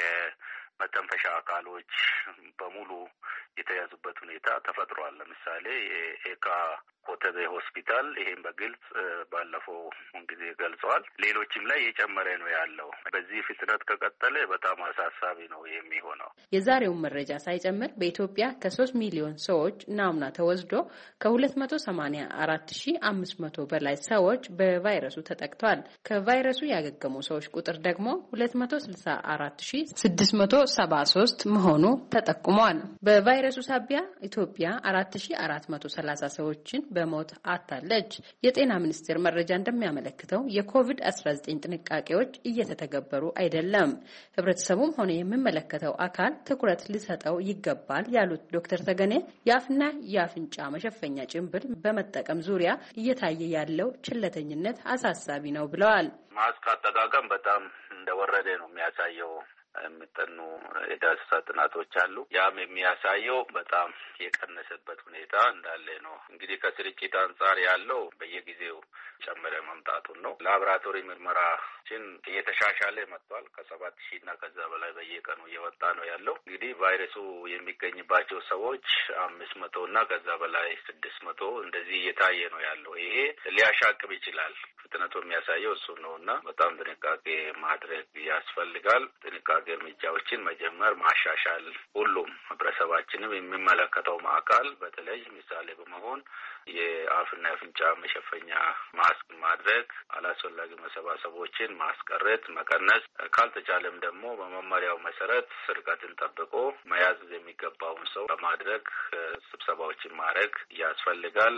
የመተንፈሻ አካሎች በሙሉ የተያዙበት ሁኔታ ተፈጥሯል። ለምሳሌ የኤካ ኮተቤ ሆስፒታል ይሄን በግልጽ ባለፈው ጊዜ ገልጸዋል። ሌሎችም ላይ የጨመረ ነው ያለው። በዚህ ፍጥነት ከቀጠለ በጣም አሳሳቢ ነው የሚሆነው። የዛሬውን መረጃ ሳይጨምር በኢትዮጵያ ከሶስት ሚሊዮን ሰዎች ናሙና ተወስዶ ከሁለት መቶ ሰማኒያ አራት ሺ አምስት መቶ በላይ ሰዎች በቫይረሱ ተጠቅተዋል። ከቫይረሱ ያገገሙ ሰዎች ቁጥር ደግሞ ሁለት መቶ ስልሳ አራት ሺ ስድስት መቶ ሰባ ሶስት መሆኑ ተጠቁሟል። በቫይረሱ ሳቢያ ኢትዮጵያ አራት ሺ አራት መቶ ሰላሳ ሰዎችን በሞት አታለች። የጤና ሚኒስቴር መረጃ እንደሚያመለክተው የኮቪድ አስራ ዘጠኝ ጥንቃቄዎች እየተተገበሩ አይደለም። ህብረተሰቡም ሆነ የሚመለከተው አካል ትኩረት ሊሰጠው ይገባል ያሉት ዶክተር ተገኔ የአፍና የአፍንጫ መሸፈኛ ጭንብል በመጠቀም ዙሪያ እየታየ ያለው ችለተኝነት አሳሳቢ ነው ብለዋል። ማስክ አጠቃቀም በጣም እንደወረደ ነው የሚያሳየው። የሚጠኑ የዳሰሳ ጥናቶች አሉ። ያም የሚያሳየው በጣም የቀነሰበት ሁኔታ እንዳለ ነው። እንግዲህ ከስርጭት አንጻር ያለው በየጊዜው ጨመረ መምጣቱን ነው። ላቦራቶሪ ምርመራችን እየተሻሻለ መጥቷል። ከሰባት ሺህ እና ከዛ በላይ በየቀኑ እየወጣ ነው ያለው። እንግዲህ ቫይረሱ የሚገኝባቸው ሰዎች አምስት መቶ እና ከዛ በላይ ስድስት መቶ እንደዚህ እየታየ ነው ያለው። ይሄ ሊያሻቅብ ይችላል። ፍጥነቱ የሚያሳየው እሱ ነው እና በጣም ጥንቃቄ ማድረግ ያስፈልጋል። ጥንቃቄ እርምጃዎችን መጀመር ማሻሻል፣ ሁሉም ህብረተሰባችንም የሚመለከተው አካል በተለይ ምሳሌ በመሆን የአፍና የአፍንጫ መሸፈኛ ማስክ ማድረግ፣ አላስፈላጊ መሰባሰቦችን ማስቀረት፣ መቀነስ፣ ካልተቻለም ደግሞ በመመሪያው መሰረት ርቀትን ጠብቆ መያዝ የሚገባውን ሰው በማድረግ ስብሰባዎችን ማድረግ ያስፈልጋል።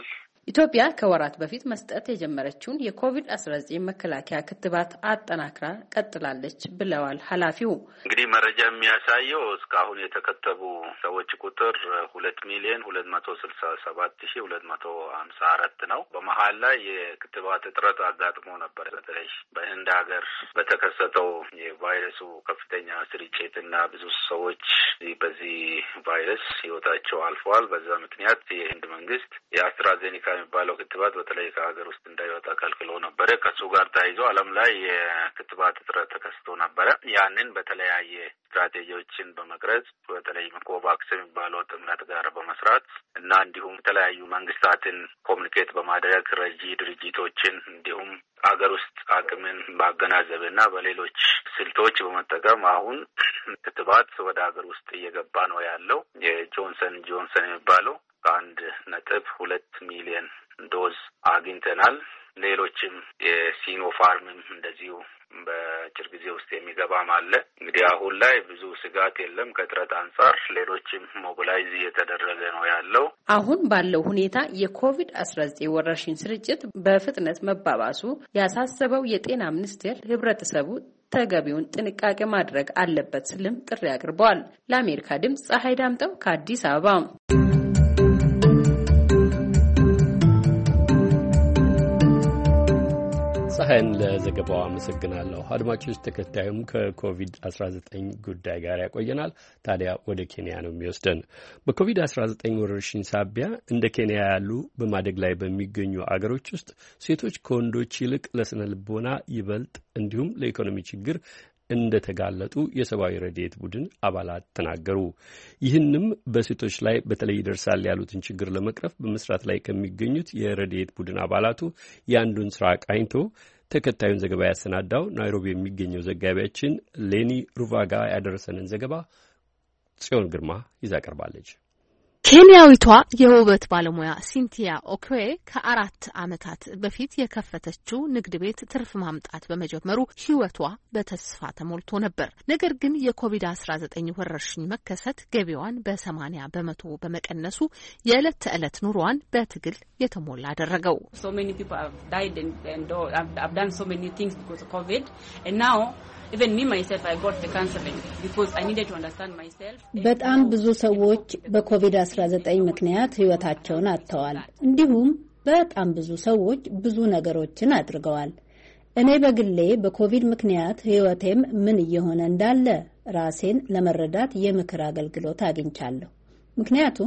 ኢትዮጵያ ከወራት በፊት መስጠት የጀመረችውን የኮቪድ አስራ ዘጠኝ መከላከያ ክትባት አጠናክራ ቀጥላለች ብለዋል ኃላፊው። እንግዲህ መረጃ የሚያሳየው እስካሁን የተከተቡ ሰዎች ቁጥር ሁለት ሚሊዮን ሁለት መቶ ስልሳ ሰባት ሺህ ሁለት መቶ ሀምሳ አራት ነው። በመሀል ላይ የክትባት እጥረት አጋጥሞ ነበር። በተለይ በህንድ ሀገር በተከሰተው የቫይረሱ ከፍተኛ ስርጭት እና ብዙ ሰዎች በዚህ ቫይረስ ህይወታቸው አልፈዋል። በዛ ምክንያት የህንድ መንግስት የአስትራዜኒካ የሚባለው ክትባት በተለይ ከሀገር ውስጥ እንዳይወጣ ከልክሎ ነበረ። ከሱ ጋር ተያይዞ ዓለም ላይ የክትባት እጥረት ተከስቶ ነበረ። ያንን በተለያየ ስትራቴጂዎችን በመቅረጽ በተለይ ኮቫክስ የሚባለው ጥምረት ጋር በመስራት እና እንዲሁም የተለያዩ መንግስታትን ኮሚኒኬት በማድረግ ረጂ ድርጅቶችን እንዲሁም ሀገር ውስጥ አቅምን ማገናዘብ እና በሌሎች ስልቶች በመጠቀም አሁን ክትባት ወደ ሀገር ውስጥ እየገባ ነው ያለው። የጆንሰን ጆንሰን የሚባለው ከአንድ ነጥብ ሁለት ሚሊዮን ዶዝ አግኝተናል። ሌሎችም የሲኖፋርምም እንደዚሁ በአጭር ጊዜ ውስጥ የሚገባም አለ። እንግዲህ አሁን ላይ ብዙ ስጋት የለም ከጥረት አንጻር። ሌሎችም ሞቢላይዝ እየተደረገ ነው ያለው። አሁን ባለው ሁኔታ የኮቪድ አስራ ዘጠኝ ወረርሽኝ ስርጭት በፍጥነት መባባሱ ያሳሰበው የጤና ሚኒስቴር ህብረተሰቡ ተገቢውን ጥንቃቄ ማድረግ አለበት ሲልም ጥሪ አቅርበዋል። ለአሜሪካ ድምጽ ፀሐይ ዳምጠው ከአዲስ አበባ። ፀሐይን ለዘገባው አመሰግናለሁ። አድማጮች፣ ተከታዩም ከኮቪድ አስራ ዘጠኝ ጉዳይ ጋር ያቆየናል። ታዲያ ወደ ኬንያ ነው የሚወስደን። በኮቪድ አስራ ዘጠኝ ወረርሽኝ ሳቢያ እንደ ኬንያ ያሉ በማደግ ላይ በሚገኙ አገሮች ውስጥ ሴቶች ከወንዶች ይልቅ ለስነ ልቦና ይበልጥ እንዲሁም ለኢኮኖሚ ችግር እንደተጋለጡ የሰብአዊ ረድኤት ቡድን አባላት ተናገሩ። ይህንም በሴቶች ላይ በተለይ ይደርሳል ያሉትን ችግር ለመቅረፍ በመስራት ላይ ከሚገኙት የረድኤት ቡድን አባላቱ የአንዱን ስራ ቃኝቶ ተከታዩን ዘገባ ያሰናዳው ናይሮቢ የሚገኘው ዘጋቢያችን ሌኒ ሩቫጋ ያደረሰንን ዘገባ ጽዮን ግርማ ይዛ ቀርባለች። ኬንያዊቷ የውበት ባለሙያ ሲንቲያ ኦኮዌ ከአራት ዓመታት በፊት የከፈተችው ንግድ ቤት ትርፍ ማምጣት በመጀመሩ ሕይወቷ በተስፋ ተሞልቶ ነበር። ነገር ግን የኮቪድ አስራ ዘጠኝ ወረርሽኝ መከሰት ገቢዋን በሰማኒያ በመቶ በመቀነሱ የዕለት ተዕለት ኑሯን በትግል የተሞላ አደረገው። በጣም ብዙ ሰዎች በኮቪድ አስራ ዘጠኝ ምክንያት ህይወታቸውን አጥተዋል። እንዲሁም በጣም ብዙ ሰዎች ብዙ ነገሮችን አድርገዋል። እኔ በግሌ በኮቪድ ምክንያት ህይወቴም ምን እየሆነ እንዳለ ራሴን ለመረዳት የምክር አገልግሎት አግኝቻለሁ። ምክንያቱም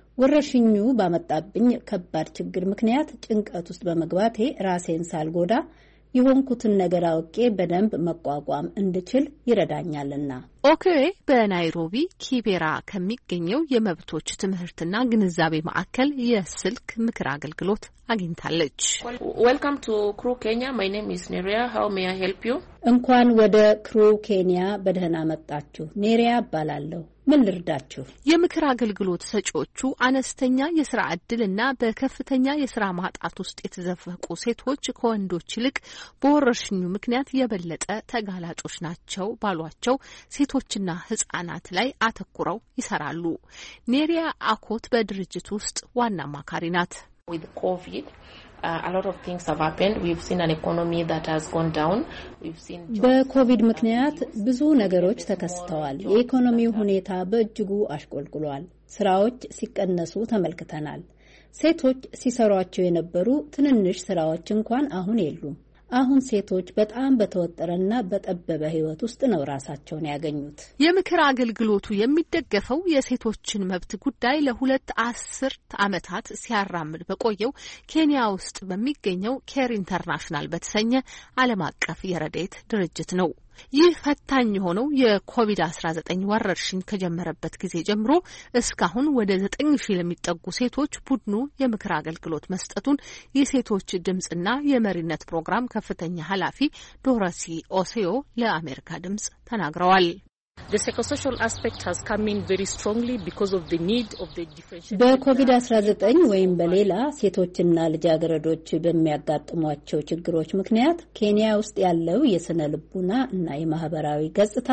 ወረርሽኙ ባመጣብኝ ከባድ ችግር ምክንያት ጭንቀት ውስጥ በመግባቴ ራሴን ሳልጎዳ የሆንኩትን ነገር አውቄ በደንብ መቋቋም እንድችል ይረዳኛልና። ኦኬ በናይሮቢ ኪቤራ ከሚገኘው የመብቶች ትምህርትና ግንዛቤ ማዕከል የስልክ ምክር አገልግሎት አግኝታለች። Welcome to Crew Kenya. My name is Nerea. How may I help you? እንኳን ወደ ክሩ ኬንያ በደህና መጣችሁ። ኔሪያ እባላለሁ። ምን ልርዳችሁ? የምክር አገልግሎት ሰጪዎቹ አነስተኛ የስራ ዕድልና በከፍተኛ የስራ ማጣት ውስጥ የተዘፈቁ ሴቶች ከወንዶች ይልቅ በወረርሽኙ ምክንያት የበለጠ ተጋላጮች ናቸው ባሏቸው ሴቶችና ህጻናት ላይ አተኩረው ይሰራሉ። ኔሪያ አኮት በድርጅት ውስጥ ዋና አማካሪ ናት። With COVID, uh, a lot of things have happened. We've seen an economy that has gone down. We've seen በኮቪድ ምክንያት ብዙ ነገሮች ተከስተዋል። የኢኮኖሚው ሁኔታ በእጅጉ አሽቆልቁሏል። ስራዎች ሲቀነሱ ተመልክተናል። ሴቶች ሲሰሯቸው የነበሩ ትንንሽ ስራዎች እንኳን አሁን የሉም። አሁን ሴቶች በጣም በተወጠረና በጠበበ ህይወት ውስጥ ነው ራሳቸውን ያገኙት። የምክር አገልግሎቱ የሚደገፈው የሴቶችን መብት ጉዳይ ለሁለት አስርት ዓመታት ሲያራምድ በቆየው ኬንያ ውስጥ በሚገኘው ኬር ኢንተርናሽናል በተሰኘ ዓለም አቀፍ የረድኤት ድርጅት ነው። ይህ ፈታኝ የሆነው የኮቪድ አስራ ዘጠኝ ወረርሽኝ ከጀመረበት ጊዜ ጀምሮ እስካሁን ወደ ዘጠኝ ሺህ ለሚጠጉ ሴቶች ቡድኑ የምክር አገልግሎት መስጠቱን የሴቶች ድምጽና የመሪነት ፕሮግራም ከፍተኛ ኃላፊ ዶሮሲ ኦሴዮ ለአሜሪካ ድምጽ ተናግረዋል። The psychosocial aspect has come in very strongly because of the need of the differentiation. በኮቪድ አስራ ዘጠኝ ወይም በሌላ ሴቶችና ልጃገረዶች በሚያጋጥሟቸው ችግሮች ምክንያት ኬንያ ውስጥ ያለው የስነ ልቡና እና የማህበራዊ ገጽታ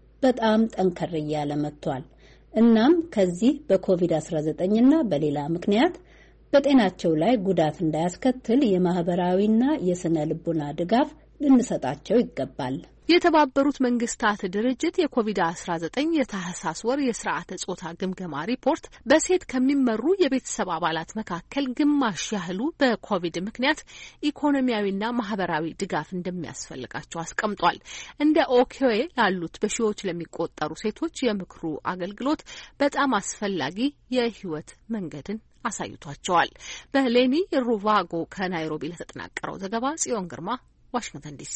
በጣም ጠንከር እያለ መጥቷል። እናም ከዚህ በኮቪድ አስራ ዘጠኝ እና በሌላ ምክንያት በጤናቸው ላይ ጉዳት እንዳያስከትል የማህበራዊና የስነ ልቦና ድጋፍ ልንሰጣቸው ይገባል። የተባበሩት መንግስታት ድርጅት የኮቪድ አስራ ዘጠኝ የታህሳስ ወር የስርዓተ ጾታ ግምገማ ሪፖርት በሴት ከሚመሩ የቤተሰብ አባላት መካከል ግማሽ ያህሉ በኮቪድ ምክንያት ኢኮኖሚያዊና ማህበራዊ ድጋፍ እንደሚያስፈልጋቸው አስቀምጧል። እንደ ኦኬዌ ላሉት በሺዎች ለሚቆጠሩ ሴቶች የምክሩ አገልግሎት በጣም አስፈላጊ የህይወት መንገድን አሳይቷቸዋል። በሌኒ ሩቫጎ ከናይሮቢ ለተጠናቀረው ዘገባ ጽዮን ግርማ ዋሽንግተን ዲሲ።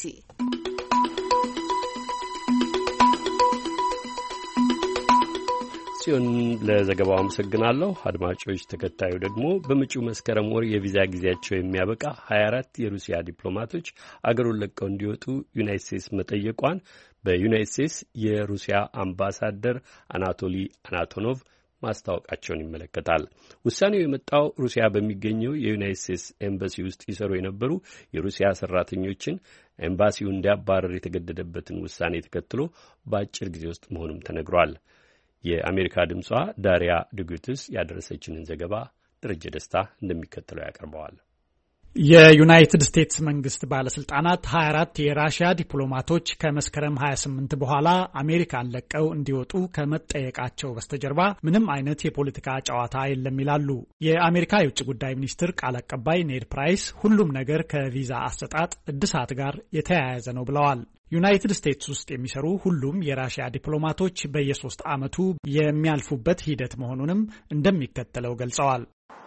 ጽዮን ለዘገባው አመሰግናለሁ። አድማጮች፣ ተከታዩ ደግሞ በመጪው መስከረም ወር የቪዛ ጊዜያቸው የሚያበቃ ሀያ አራት የሩሲያ ዲፕሎማቶች አገሩን ለቀው እንዲወጡ ዩናይትድ ስቴትስ መጠየቋን በዩናይትድ ስቴትስ የሩሲያ አምባሳደር አናቶሊ አናቶኖቭ ማስታወቃቸውን ይመለከታል። ውሳኔው የመጣው ሩሲያ በሚገኘው የዩናይትድ ስቴትስ ኤምባሲ ውስጥ ይሰሩ የነበሩ የሩሲያ ሰራተኞችን ኤምባሲው እንዲያባረር የተገደደበትን ውሳኔ ተከትሎ በአጭር ጊዜ ውስጥ መሆኑም ተነግሯል። የአሜሪካ ድምጿ ዳሪያ ድጉትስ ያደረሰችንን ዘገባ ደረጀ ደስታ እንደሚከተለው ያቀርበዋል። የዩናይትድ ስቴትስ መንግስት ባለስልጣናት ሀያ አራት የራሺያ ዲፕሎማቶች ከመስከረም ሀያ ስምንት በኋላ አሜሪካን ለቀው እንዲወጡ ከመጠየቃቸው በስተጀርባ ምንም አይነት የፖለቲካ ጨዋታ የለም ይላሉ። የአሜሪካ የውጭ ጉዳይ ሚኒስትር ቃል አቀባይ ኔድ ፕራይስ ሁሉም ነገር ከቪዛ አሰጣጥ እድሳት ጋር የተያያዘ ነው ብለዋል። ዩናይትድ ስቴትስ ውስጥ የሚሰሩ ሁሉም የራሺያ ዲፕሎማቶች በየሶስት ዓመቱ የሚያልፉበት ሂደት መሆኑንም እንደሚከተለው ገልጸዋል።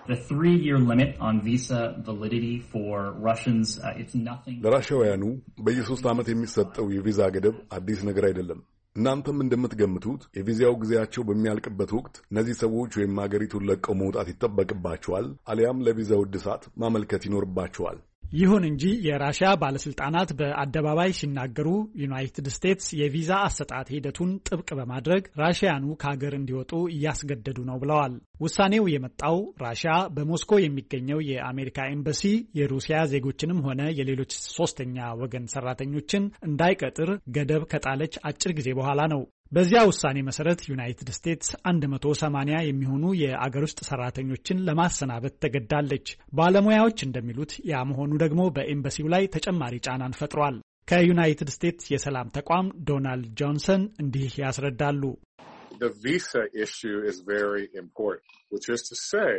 ለራሺያውያኑ በየሶስት ዓመት የሚሰጠው የቪዛ ገደብ አዲስ ነገር አይደለም። እናንተም እንደምትገምቱት የቪዛው ጊዜያቸው በሚያልቅበት ወቅት እነዚህ ሰዎች ወይም አገሪቱን ለቀው መውጣት ይጠበቅባቸዋል፣ አሊያም ለቪዛው እድሳት ማመልከት ይኖርባቸዋል። ይሁን እንጂ የራሺያ ባለስልጣናት በአደባባይ ሲናገሩ ዩናይትድ ስቴትስ የቪዛ አሰጣጥ ሂደቱን ጥብቅ በማድረግ ራሺያኑ ከሀገር እንዲወጡ እያስገደዱ ነው ብለዋል። ውሳኔው የመጣው ራሺያ በሞስኮ የሚገኘው የአሜሪካ ኤምባሲ የሩሲያ ዜጎችንም ሆነ የሌሎች ሶስተኛ ወገን ሰራተኞችን እንዳይቀጥር ገደብ ከጣለች አጭር ጊዜ በኋላ ነው። በዚያ ውሳኔ መሰረት ዩናይትድ ስቴትስ አንድ መቶ ሰማንያ የሚሆኑ የአገር ውስጥ ሰራተኞችን ለማሰናበት ተገዳለች። ባለሙያዎች እንደሚሉት ያ መሆኑ ደግሞ በኤምባሲው ላይ ተጨማሪ ጫናን ፈጥሯል። ከዩናይትድ ስቴትስ የሰላም ተቋም ዶናልድ ጆንሰን እንዲህ ያስረዳሉ። The visa issue is very important, which is to say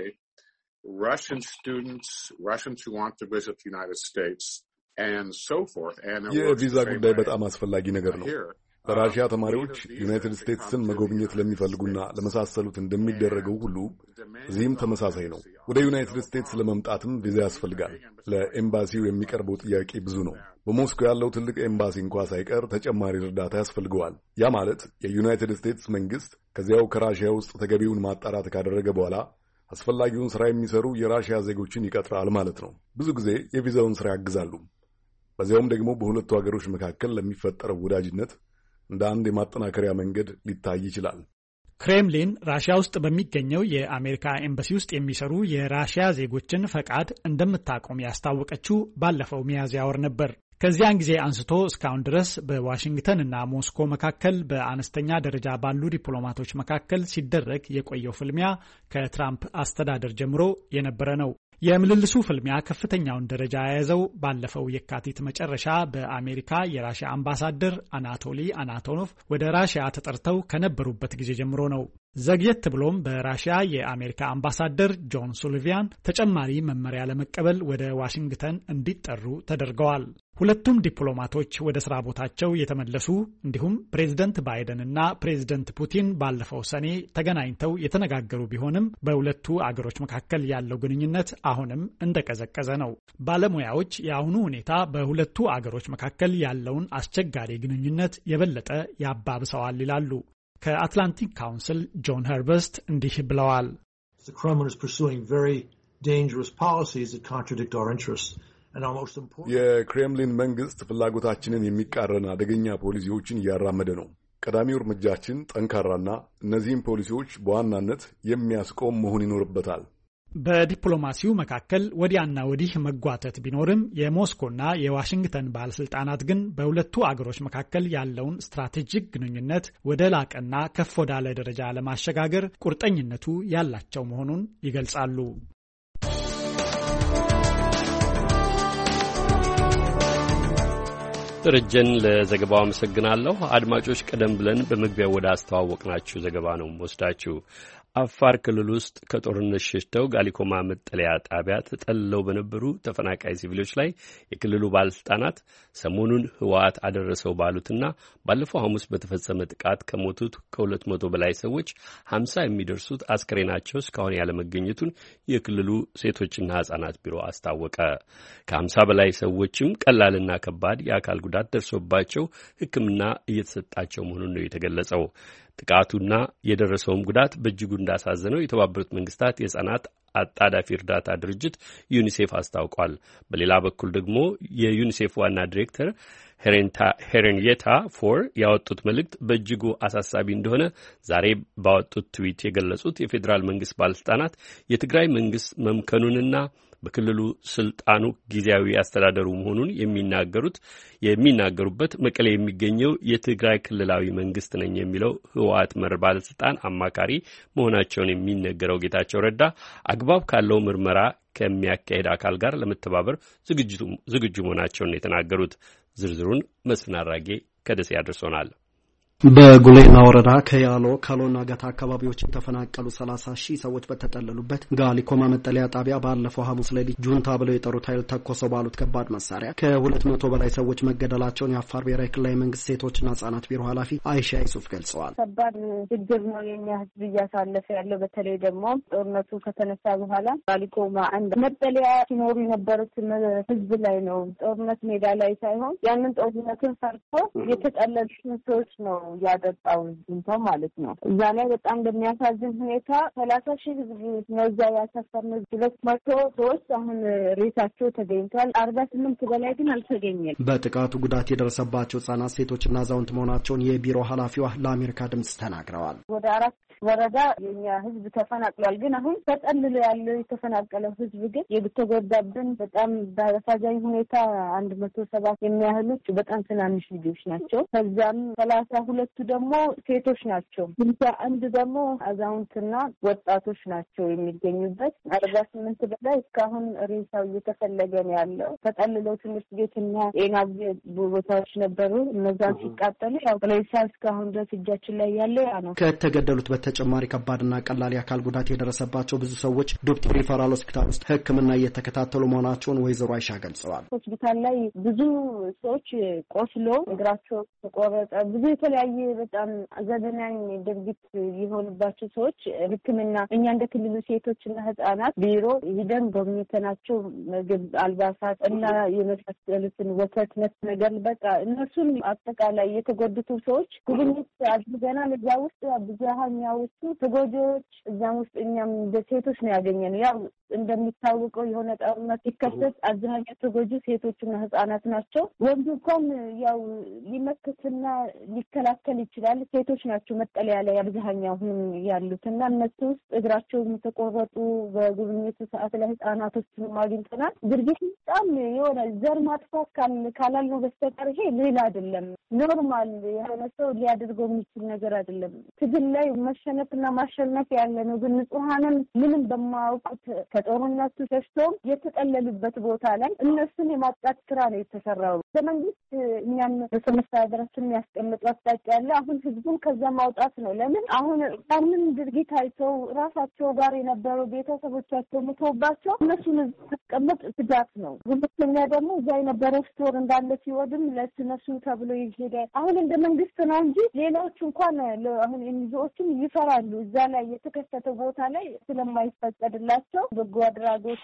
Russian students, Russians who want to visit the United States and so forth. And የቪዛ ጉዳይ በጣም አስፈላጊ ነገር ነው። በራሺያ ተማሪዎች ዩናይትድ ስቴትስን መጎብኘት ለሚፈልጉና ለመሳሰሉት እንደሚደረገው ሁሉ እዚህም ተመሳሳይ ነው። ወደ ዩናይትድ ስቴትስ ለመምጣትም ቪዛ ያስፈልጋል። ለኤምባሲው የሚቀርበው ጥያቄ ብዙ ነው። በሞስኮ ያለው ትልቅ ኤምባሲ እንኳ ሳይቀር ተጨማሪ እርዳታ ያስፈልገዋል። ያ ማለት የዩናይትድ ስቴትስ መንግስት ከዚያው ከራሺያ ውስጥ ተገቢውን ማጣራት ካደረገ በኋላ አስፈላጊውን ስራ የሚሰሩ የራሺያ ዜጎችን ይቀጥራል ማለት ነው። ብዙ ጊዜ የቪዛውን ስራ ያግዛሉ። በዚያውም ደግሞ በሁለቱ ሀገሮች መካከል ለሚፈጠረው ወዳጅነት እንደ አንድ የማጠናከሪያ መንገድ ሊታይ ይችላል። ክሬምሊን ራሺያ ውስጥ በሚገኘው የአሜሪካ ኤምባሲ ውስጥ የሚሰሩ የራሺያ ዜጎችን ፈቃድ እንደምታቆም ያስታወቀችው ባለፈው ሚያዝያ ወር ነበር። ከዚያን ጊዜ አንስቶ እስካሁን ድረስ በዋሽንግተን እና ሞስኮ መካከል በአነስተኛ ደረጃ ባሉ ዲፕሎማቶች መካከል ሲደረግ የቆየው ፍልሚያ ከትራምፕ አስተዳደር ጀምሮ የነበረ ነው። የምልልሱ ፍልሚያ ከፍተኛውን ደረጃ የያዘው ባለፈው የካቲት መጨረሻ በአሜሪካ የራሺያ አምባሳደር አናቶሊ አናቶኖቭ ወደ ራሺያ ተጠርተው ከነበሩበት ጊዜ ጀምሮ ነው። ዘግየት ብሎም በራሺያ የአሜሪካ አምባሳደር ጆን ሱሊቫን ተጨማሪ መመሪያ ለመቀበል ወደ ዋሽንግተን እንዲጠሩ ተደርገዋል። ሁለቱም ዲፕሎማቶች ወደ ስራ ቦታቸው የተመለሱ እንዲሁም ፕሬዝደንት ባይደን እና ፕሬዝደንት ፑቲን ባለፈው ሰኔ ተገናኝተው የተነጋገሩ ቢሆንም በሁለቱ አገሮች መካከል ያለው ግንኙነት አሁንም እንደቀዘቀዘ ነው። ባለሙያዎች የአሁኑ ሁኔታ በሁለቱ አገሮች መካከል ያለውን አስቸጋሪ ግንኙነት የበለጠ ያባብሰዋል ይላሉ። ከአትላንቲክ ካውንስል ጆን ኸርበስት እንዲህ ብለዋል። The Kremlin is pursuing very dangerous policies that contradict our interests. የክሬምሊን መንግስት ፍላጎታችንን የሚቃረን አደገኛ ፖሊሲዎችን እያራመደ ነው። ቀዳሚው እርምጃችን ጠንካራና እነዚህም ፖሊሲዎች በዋናነት የሚያስቆም መሆን ይኖርበታል። በዲፕሎማሲው መካከል ወዲያና ወዲህ መጓተት ቢኖርም የሞስኮና የዋሽንግተን ባለስልጣናት ግን በሁለቱ አገሮች መካከል ያለውን ስትራቴጂክ ግንኙነት ወደ ላቀና ከፍ ወዳለ ደረጃ ለማሸጋገር ቁርጠኝነቱ ያላቸው መሆኑን ይገልጻሉ። ደረጀን ለዘገባው አመሰግናለሁ። አድማጮች ቀደም ብለን በመግቢያው ወደ አስተዋወቅናችሁ ዘገባ ነው ወስዳችሁ አፋር ክልል ውስጥ ከጦርነት ሸሽተው ጋሊኮማ መጠለያ ጣቢያ ተጠልለው በነበሩ ተፈናቃይ ሲቪሎች ላይ የክልሉ ባለስልጣናት ሰሞኑን ህወሓት አደረሰው ባሉትና ባለፈው ሐሙስ በተፈጸመ ጥቃት ከሞቱት ከሁለት መቶ በላይ ሰዎች ሀምሳ የሚደርሱት አስከሬናቸው እስካሁን ያለመገኘቱን የክልሉ ሴቶችና ህጻናት ቢሮ አስታወቀ። ከሀምሳ በላይ ሰዎችም ቀላልና ከባድ የአካል ጉዳት ደርሶባቸው ሕክምና እየተሰጣቸው መሆኑን ነው የተገለጸው። ጥቃቱና የደረሰውም ጉዳት በእጅጉ እንዳሳዘነው የተባበሩት መንግስታት የህጻናት አጣዳፊ እርዳታ ድርጅት ዩኒሴፍ አስታውቋል። በሌላ በኩል ደግሞ የዩኒሴፍ ዋና ዲሬክተር ሄሬንየታ ፎር ያወጡት መልእክት በእጅጉ አሳሳቢ እንደሆነ ዛሬ ባወጡት ትዊት የገለጹት የፌዴራል መንግስት ባለስልጣናት የትግራይ መንግስት መምከኑንና በክልሉ ስልጣኑ ጊዜያዊ አስተዳደሩ መሆኑን የሚናገሩት የሚናገሩበት መቀሌ የሚገኘው የትግራይ ክልላዊ መንግስት ነኝ የሚለው ህወሓት መር ባለስልጣን አማካሪ መሆናቸውን የሚነገረው ጌታቸው ረዳ አግባብ ካለው ምርመራ ከሚያካሄድ አካል ጋር ለመተባበር ዝግጁ መሆናቸውን የተናገሩት። ዝርዝሩን መስፍን አራጌ ከደሴ ያደርሶናል። በጉሌና ወረዳ ከያሎ ካሎና ገታ አካባቢዎች የተፈናቀሉ ሰላሳ ሺህ ሰዎች በተጠለሉበት ጋሊኮማ መጠለያ ጣቢያ ባለፈው ሐሙስ ሌሊት ጁንታ ብለው የጠሩት ኃይል ተኮሰው ባሉት ከባድ መሳሪያ ከሁለት መቶ በላይ ሰዎች መገደላቸውን የአፋር ብሔራዊ ክልላዊ መንግስት ሴቶችና ህጻናት ቢሮ ኃላፊ አይሻ ይሱፍ ገልጸዋል። ከባድ ችግር ነው የኛ ህዝብ እያሳለፈ ያለው። በተለይ ደግሞ ጦርነቱ ከተነሳ በኋላ ጋሊኮማ አንድ መጠለያ ሲኖሩ የነበሩት ህዝብ ላይ ነው ጦርነት ሜዳ ላይ ሳይሆን ያንን ጦርነትን ፈርቶ የተጠለሉ ሰዎች ነው ያደጣው እንትን ማለት ነው። እዛ ላይ በጣም በሚያሳዝን ሁኔታ ሰላሳ ሺህ ህዝብ ነው እዛ ያሳፈርነው። ሁለት መቶ ሰዎች አሁን ሬሳቸው ተገኝቷል። አርባ ስምንት በላይ ግን አልተገኘም። በጥቃቱ ጉዳት የደረሰባቸው ህጻናት፣ ሴቶችና አዛውንት መሆናቸውን የቢሮ ኃላፊዋ ለአሜሪካ ድምጽ ተናግረዋል። ወደ አራት ወረዳ የኛ ህዝብ ተፈናቅሏል። ግን አሁን ተጠልሎ ያለው የተፈናቀለው ህዝብ ግን የተጎዳብን በጣም በአሳዛኝ ሁኔታ አንድ መቶ ሰባት የሚያህሉት በጣም ትናንሽ ልጆች ናቸው። ከዛም ሰላሳ ሁለቱ ደግሞ ሴቶች ናቸው። ስልሳ አንድ ደግሞ አዛውንትና ወጣቶች ናቸው የሚገኙበት። አርባ ስምንት በላይ እስካሁን ሬሳው እየተፈለገ ነው ያለው። ተጠልለው ትምህርት ቤትና ጤና ቦታዎች ነበሩ። እነዛን ሲቃጠሉ ያው ሬሳ እስካሁን ድረስ እጃችን ላይ ያለው ያ ነው። ከተገደሉት በተጨማሪ ከባድና ቀላል የአካል ጉዳት የደረሰባቸው ብዙ ሰዎች ዶክተር ሪፈራል ሆስፒታል ውስጥ ሕክምና እየተከታተሉ መሆናቸውን ወይዘሮ አይሻ ገልጸዋል። ሆስፒታል ላይ ብዙ ሰዎች ቆስሎ እግራቸው ተቆረጠ፣ ብዙ የተለያየ በጣም ዘግናኝ ድርጊት የሆኑባቸው ሰዎች ሕክምና እኛ እንደ ክልሉ ሴቶችና ህጻናት ቢሮ ሂደን ጎብኝተናቸው ምግብ፣ አልባሳት እና የመሳሰሉትን ወተት ነክ ነገር በቃ እነሱን አጠቃላይ የተጎዱት ሰዎች ጉብኝት አድርገናል። እዛ ውስጥ ብዙሃኛዎቹ ተጎጂዎች እዛም ውስጥ እኛም እንደ ሴቶች ነው ያገኘን። ያው እንደሚታወቀው የሆነ ጦርነት ሲከሰት አብዛኛው ተጎጂ ሴቶችና ህጻናት ናቸው። ወንዱ እንኳን ያው ሊመክትና ሊከላከል ይችላል። ሴቶች ናቸው መጠለያ ላይ አብዛኛው ያሉትና እነሱ ውስጥ እግራቸው የተቆረጡ በጉብኝቱ ሰዓት ላይ ህጻናቶችን አግኝተናል። ድርጊት በጣም የሆነ ዘር ማጥፋት ካላልነው በስተቀር ይሄ ሌላ አይደለም። ኖርማል የሆነ ሰው ሊያደርገው የሚችል ነገር አይደለም። ትግል ላይ መሸነፍና ማሸነፍ ያለ ነው። ግን ንጹሃንን ምንም በማያውቁት ከጦርነቱ ሸሽተው የተጠለሉበት ቦታ ላይ እነሱን የማጥቃት ስራ ነው የተሰራው። በመንግስት እኛም በተመሳደራችን የሚያስቀምጡ አቅጣጫ ያለ አሁን ህዝቡን ከዛ ማውጣት ነው። ለምን አሁን ታምን ድርጊት አይተው ራሳቸው ጋር የነበሩ ቤተሰቦቻቸው ሞተውባቸው እነሱን ተቀመጥ ስጋት ነው። ሁለተኛ ደግሞ እዛ የነበረው ስቶር እንዳለ ሲወድም ለእነሱ ተብሎ ይሄዳል። አሁን እንደ መንግስት ነው እንጂ ሌሎች እንኳን አሁን የሚዞዎችም ይፈራሉ። እዛ ላይ የተከሰተ ቦታ ላይ ስለማይፈቀድላቸው በጎ አድራጎት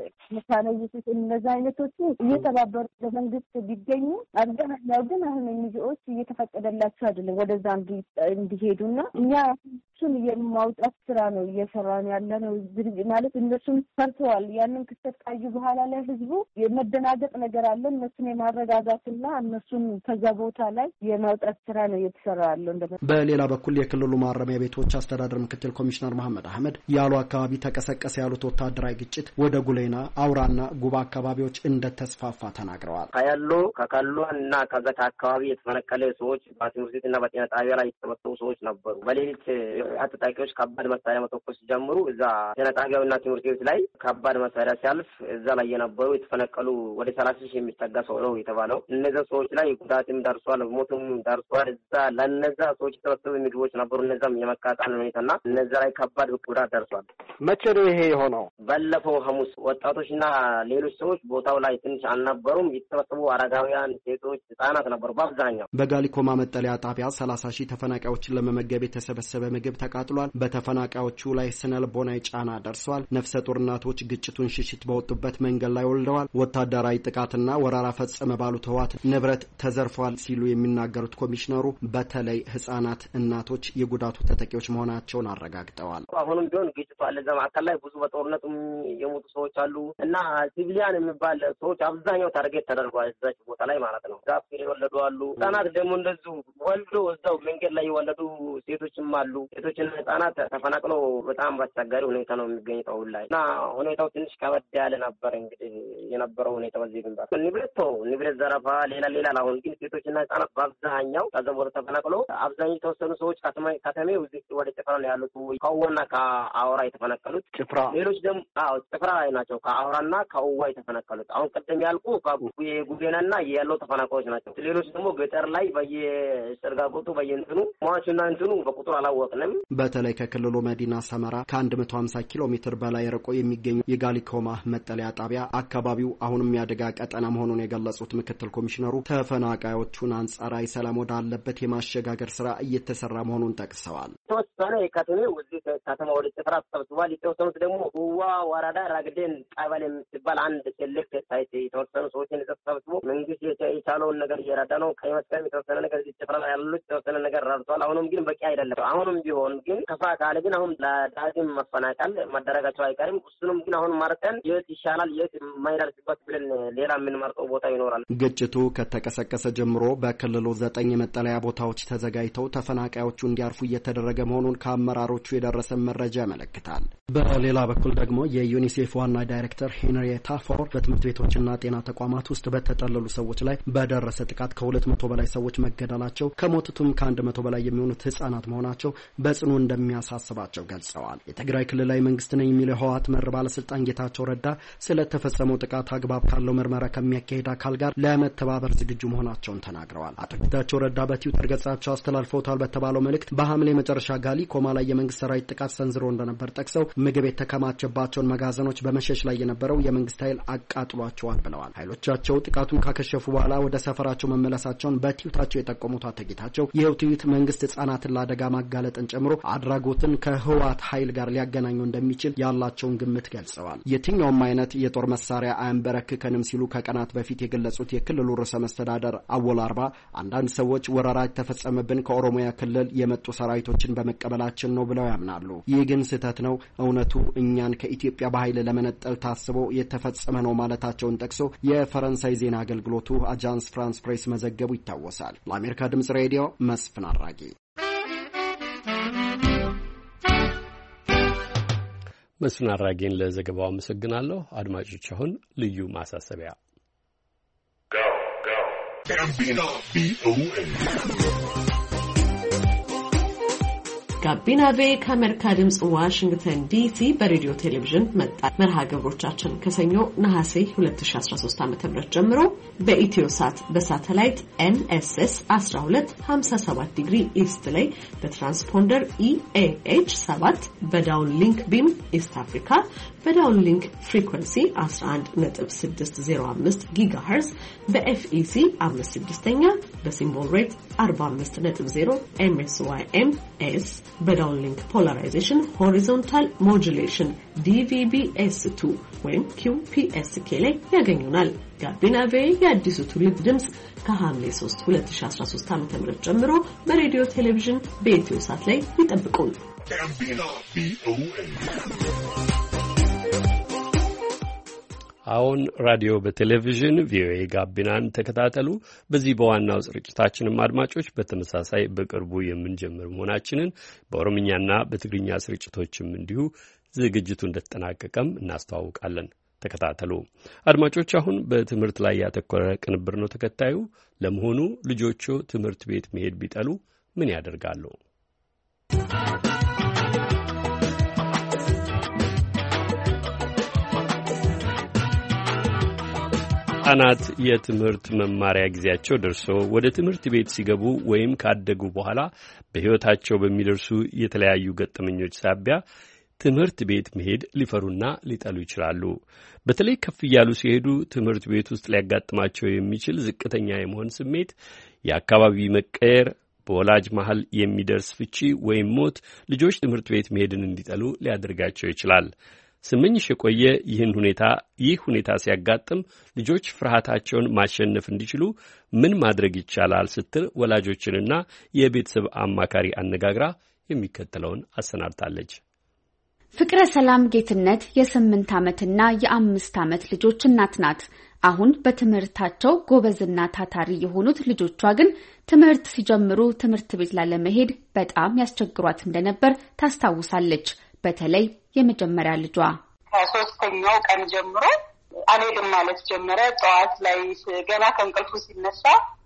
መካነይት እነዛ አይነቶቹ እየተባበሩ ለመንግስት ቢገኙ አብዛኛው ግን አሁን የሚዞዎች እየተፈቀደላቸው አይደለም ወደዛ እንዲሄዱና እኛ እሱን የማውጣት ስራ ነው እየሰራን ያለ ነው ማለት እነሱም ፈርተዋል። ያንን ክስተት ካዩ በኋላ ላይ ህዝቡ የመደናገጥ ነገር አለ። እነሱን የማረጋጋትና እነሱን ከዛ ቦታ ላይ የማውጣት ስራ ነው እየተሰራ ያለው። በሌላ በኩል የክልሉ ማረሚያ ቤቶች አስተዳደር ምክትል ኮሚሽነር መሐመድ አህመድ ያሉ አካባቢ ተቀሰቀሰ ያሉት ወታደራዊ ግጭት ወደ ጉሌና አውራና ጉባ አካባቢዎች እንደተስፋፋ ተናግረዋል። ከያሎ ከካሎ እና ከገታ አካባቢ የተፈናቀለ ሰዎች በትምህርት ቤትና በጤና ጣቢያ ላይ የተሰበሰቡ ሰዎች ነበሩ። በሌሊት አጥጣቂዎች ከባድ መሳሪያ መተኮስ ጀምሩ። እዛ ጤናጣቢያውና ትምህርት ቤት ላይ ከባድ መሳሪያ ሲያልፍ እዛ ላይ የነበሩ የተፈነቀሉ ወደ ሰላሳ ሺህ የሚጠጋ ሰው ነው የተባለው። እነዛ ሰዎች ላይ ጉዳትም ደርሷል፣ ሞትም ደርሷል። እዛ ለነዛ ሰዎች የተሰበሰቡ ምግቦች ነበሩ። እነዛም የመቃጠል ሁኔታና እነዛ ላይ ከባድ ጉዳት ደርሷል። መቼ ነው ይሄ የሆነው? ባለፈው ሐሙስ ወጣቶችና ሌሎች ሰዎች ቦታው ላይ ትንሽ አልነበሩም። የተሰበሰቡ አረጋውያን፣ ሴቶች፣ ህጻናት ነበሩ በአብዛኛው። በጋሊኮማ መጠለያ ጣቢያ ሰላሳ ሺህ ተፈናቃዮችን ለመመገብ የተሰበሰበ ምግብ ተቃጥሏል። በተፈናቃዮቹ ላይ ስነልቦናዊ ጫና ደርሷል። ነፍሰ ጡር እናቶች ግጭቱን ሽሽት በወጡበት መንገድ ላይ ወልደዋል። ወታደራዊ ጥቃትና ወረራ ፈጸመ ባሉት ህወሓት ንብረት ተዘርፏል ሲሉ የሚናገሩት ኮሚሽነሩ በተለይ ህጻናት፣ እናቶች የጉዳቱ ተጠቂዎች መሆናቸውን አረጋግጠዋል። አሁንም ቢሆን ግጭቱ አለ። እዛ ማዕከል ላይ ብዙ በጦርነቱም የሞቱ ሰዎች አሉ እና ሲቪሊያን የሚባል ሰዎች አብዛኛው ታርጌት ተደርጓል እዛች ቦታ ላይ ማለት ነው። ዛፍ የወለዱ አሉ። ህጻናት ደግሞ እንደዚሁ ወልዶ እዛው መንገድ ላይ የወለዱ ሴቶችም አሉ። ሴቶችና ህጻናት ተፈናቅለው በጣም በአስቸጋሪ ሁኔታ ነው የሚገኙት አሁን ላይ እና ሁኔታው ትንሽ ከበድ ያለ ነበር። እንግዲህ የነበረው ሁኔታ በዚህ ግንባር ንብረት ተው ንብረት ዘረፋ፣ ሌላ ሌላ። አሁን ግን ሴቶችና ህጻናት በአብዛኛው ከዛ ቦታ ተፈናቅለው አብዛኛው የተወሰኑ ሰዎች ከተሜው እዚህ ወደ ጭፍራ ነው ያሉት። ከውዋና ከአውራ የተፈናቀሉት ጭፍራ፣ ሌሎች ደግሞ አዎ ጭፍራ ላይ ናቸው። ከአውራና ከውዋ የተፈናቀሉት አሁን ቅድም ያልኩ የጉዴናና ያለው ተፈናቃዮች ናቸው። ሌሎች ደግሞ ገጠር ላይ በየሰርጋጎቱ በየእንትኑ ሟቹና እንትኑ በቁጥር አላወቅንም። በተለይ ከክልሉ መዲና ሰመራ ከአንድ መቶ ሀምሳ ኪሎ ሜትር በላይ ርቆ የሚገኙ የጋሊኮማ መጠለያ ጣቢያ አካባቢው አሁንም ያደጋ ቀጠና መሆኑን የገለጹት ምክትል ኮሚሽነሩ ተፈናቃዮቹን አንጻራዊ ሰላም ወዳለበት የማሸጋገር ስራ እየተሰራ መሆኑን ጠቅሰዋል። ተወሰነ የከተሜው እዚህ ከተማ ወደ ጭፍራ ተሰብስቧል። የተወሰኑት ደግሞ ሁዋ ወረዳ ራግዴን ቀበሌ የምትባል አንድ ሴሌክት ሳይት የተወሰኑ ሰዎችን ተሰብስቦ መንግስት የቻለውን ነገር እየረዳ ነው። ቀይ መስቀል የተወሰነ ነገር ጭፍራ ላይ ያሉት የተወሰነ ነገር ረድቷል። አሁንም ግን በቂ አይደለም። አሁንም ቢሆን ግን ከፋ ካለ ግን አሁን ለዳግም መፈናቀል መደረጋቸው አይቀርም። እሱንም ግን አሁን መርጠን የት ይሻላል የት የማይደርስበት ብለን ሌላ የምንመርጠው ቦታ ይኖራል። ግጭቱ ከተቀሰቀሰ ጀምሮ በክልሉ ዘጠኝ የመጠለያ ቦታዎች ተዘጋጅተው ተፈናቃዮቹ እንዲያርፉ እየተደረገ መሆኑን ከአመራሮቹ የደረሰ መረጃ ያመለክታል። በሌላ በኩል ደግሞ የዩኒሴፍ ዋና ዳይሬክተር ሄንሪየታ ፎር በትምህርት ቤቶችና ጤና ተቋማት ውስጥ በተጠለሉ ሰዎች ላይ በደረሰ ጥቃት ከሁለት መቶ በላይ ሰዎች መገደላቸው ከሞቱትም ከአንድ መቶ በላይ የሚሆኑት ህጻናት መሆናቸው በጽኑ እንደሚያሳስባቸው ገልጸዋል። የትግራይ ክልላዊ መንግስት ነኝ የሚለው ህወሓት መር ባለስልጣን ጌታቸው ረዳ ስለተፈጸመው ጥቃት አግባብ ካለው ምርመራ ከሚያካሄድ አካል ጋር ለመተባበር ዝግጁ መሆናቸውን ተናግረዋል። አቶ ጌታቸው ረዳ በትዊተር ገጻቸው አስተላልፈውታል በተባለው መልእክት በሐምሌ መጨረሻ ጋሊኮማ ላይ የመንግስት ሰራዊት ጥቃት ሰንዝሮ እንደነበር ጠቅሰው ምግብ የተከማቸባቸውን መጋዘኖች በመሸሽ ላይ የነበረው የመንግስት ኃይል አቃጥሏቸዋል ብለዋል። ኃይሎቻቸው ጥቃቱን ካከሸፉ በኋላ ወደ ሰፈራቸው መመለሳቸውን በትዊታቸው የጠቆሙት አቶ ጌታቸው ይኸው ትዊት መንግስት ህጻናትን ለአደጋ ማጋለጥን ጨምሮ አድራጎትን ከህወሓት ኃይል ጋር ሊያገናኘው እንደሚችል ያላቸውን ግምት ገልጸዋል። የትኛውም አይነት የጦር መሳሪያ አያንበረክከንም ሲሉ ከቀናት በፊት የገለጹት የክልሉ ርዕሰ መስተዳደር አወል አርባ አንዳንድ ሰዎች ወረራ የተፈጸመብን ከኦሮሚያ ክልል የመጡ ሰራዊቶችን በመቀበላችን ነው ብለው ያምናሉ። ይህ ግን ስህተት ነው። እውነቱ እኛን ከኢትዮጵያ በኃይል ለመነጠል ታስቦ የተፈጸመ ነው ማለታቸውን ጠቅሶ የፈረንሳይ ዜና አገልግሎቱ አጃንስ ፍራንስ ፕሬስ መዘገቡ ይታወሳል። ለአሜሪካ ድምጽ ሬዲዮ መስፍን አራጊ። መስፍን አራጌን ለዘገባው አመሰግናለሁ። አድማጮች አሁን ልዩ ማሳሰቢያ ጋቢና ቬ ከአሜሪካ ድምጽ ዋሽንግተን ዲሲ በሬዲዮ ቴሌቪዥን መጣ። መርሃ ግብሮቻችን ከሰኞ ነሐሴ ሁለት ሺህ አስራ ሶስት ዓ.ም ጀምሮ በኢትዮሳት በሳተላይት ኤን ኤስ ኤስ አስራ ሁለት ሀምሳ ሰባት ዲግሪ ኢስት ላይ በትራንስፖንደር ኢ ኤ ኤች ሰባት በዳውን ሊንክ ቢም ኢስት አፍሪካ በዳውን ሊንክ ፍሪኩዌንሲ አስራ አንድ ነጥብ ስድስት ዜሮ አምስት ጊጋሄርዝ በኤፍኢሲ አምስት ስድስተኛ በሲምቦል ሬት አርባ አምስት ነጥብ ዜሮ ኤም ኤስ ዋይ ኤም ኤስ በዳውን ሊንክ ፖላራይዜሽን ሆሪዞንታል ሞጁሌሽን ዲ ቪ ቢ ኤስ ቱ ወይም ኪው ፒ ኤስ ኬ ላይ ያገኙናል። ጋቢና ቬ የአዲሱ ትውልድ ድምጽ ከሐምሌ ሶስት ሁለት ሺህ አስራ ሶስት ዓ.ም ጀምሮ በሬዲዮ ቴሌቪዥን በኢትዮሳት ላይ ይጠብቁን። አሁን ራዲዮ በቴሌቪዥን ቪኦኤ ጋቢናን ተከታተሉ። በዚህ በዋናው ስርጭታችንም አድማጮች በተመሳሳይ በቅርቡ የምንጀምር መሆናችንን በኦሮምኛና በትግርኛ ስርጭቶችም እንዲሁ ዝግጅቱ እንደተጠናቀቀም እናስተዋውቃለን። ተከታተሉ አድማጮች። አሁን በትምህርት ላይ ያተኮረ ቅንብር ነው ተከታዩ። ለመሆኑ ልጆቹ ትምህርት ቤት መሄድ ቢጠሉ ምን ያደርጋሉ? ሕፃናት የትምህርት መማሪያ ጊዜያቸው ደርሶ ወደ ትምህርት ቤት ሲገቡ ወይም ካደጉ በኋላ በሕይወታቸው በሚደርሱ የተለያዩ ገጠመኞች ሳቢያ ትምህርት ቤት መሄድ ሊፈሩና ሊጠሉ ይችላሉ። በተለይ ከፍ እያሉ ሲሄዱ ትምህርት ቤት ውስጥ ሊያጋጥማቸው የሚችል ዝቅተኛ የመሆን ስሜት፣ የአካባቢ መቀየር፣ በወላጅ መሃል የሚደርስ ፍቺ ወይም ሞት ልጆች ትምህርት ቤት መሄድን እንዲጠሉ ሊያደርጋቸው ይችላል። ስመኝሽ የቆየ ይህን ሁኔታ ይህ ሁኔታ ሲያጋጥም ልጆች ፍርሃታቸውን ማሸነፍ እንዲችሉ ምን ማድረግ ይቻላል ስትል ወላጆችንና የቤተሰብ አማካሪ አነጋግራ የሚከተለውን አሰናድታለች። ፍቅረ ሰላም ጌትነት የስምንት ዓመትና የአምስት ዓመት ልጆች እናት ናት። አሁን በትምህርታቸው ጎበዝና ታታሪ የሆኑት ልጆቿ ግን ትምህርት ሲጀምሩ ትምህርት ቤት ላለመሄድ በጣም ያስቸግሯት እንደነበር ታስታውሳለች። በተለይ የመጀመሪያ ልጇ ከሶስተኛው ቀን ጀምሮ አልሄድም ማለት ጀመረ። ጠዋት ላይ ገና ከእንቅልፉ ሲነሳ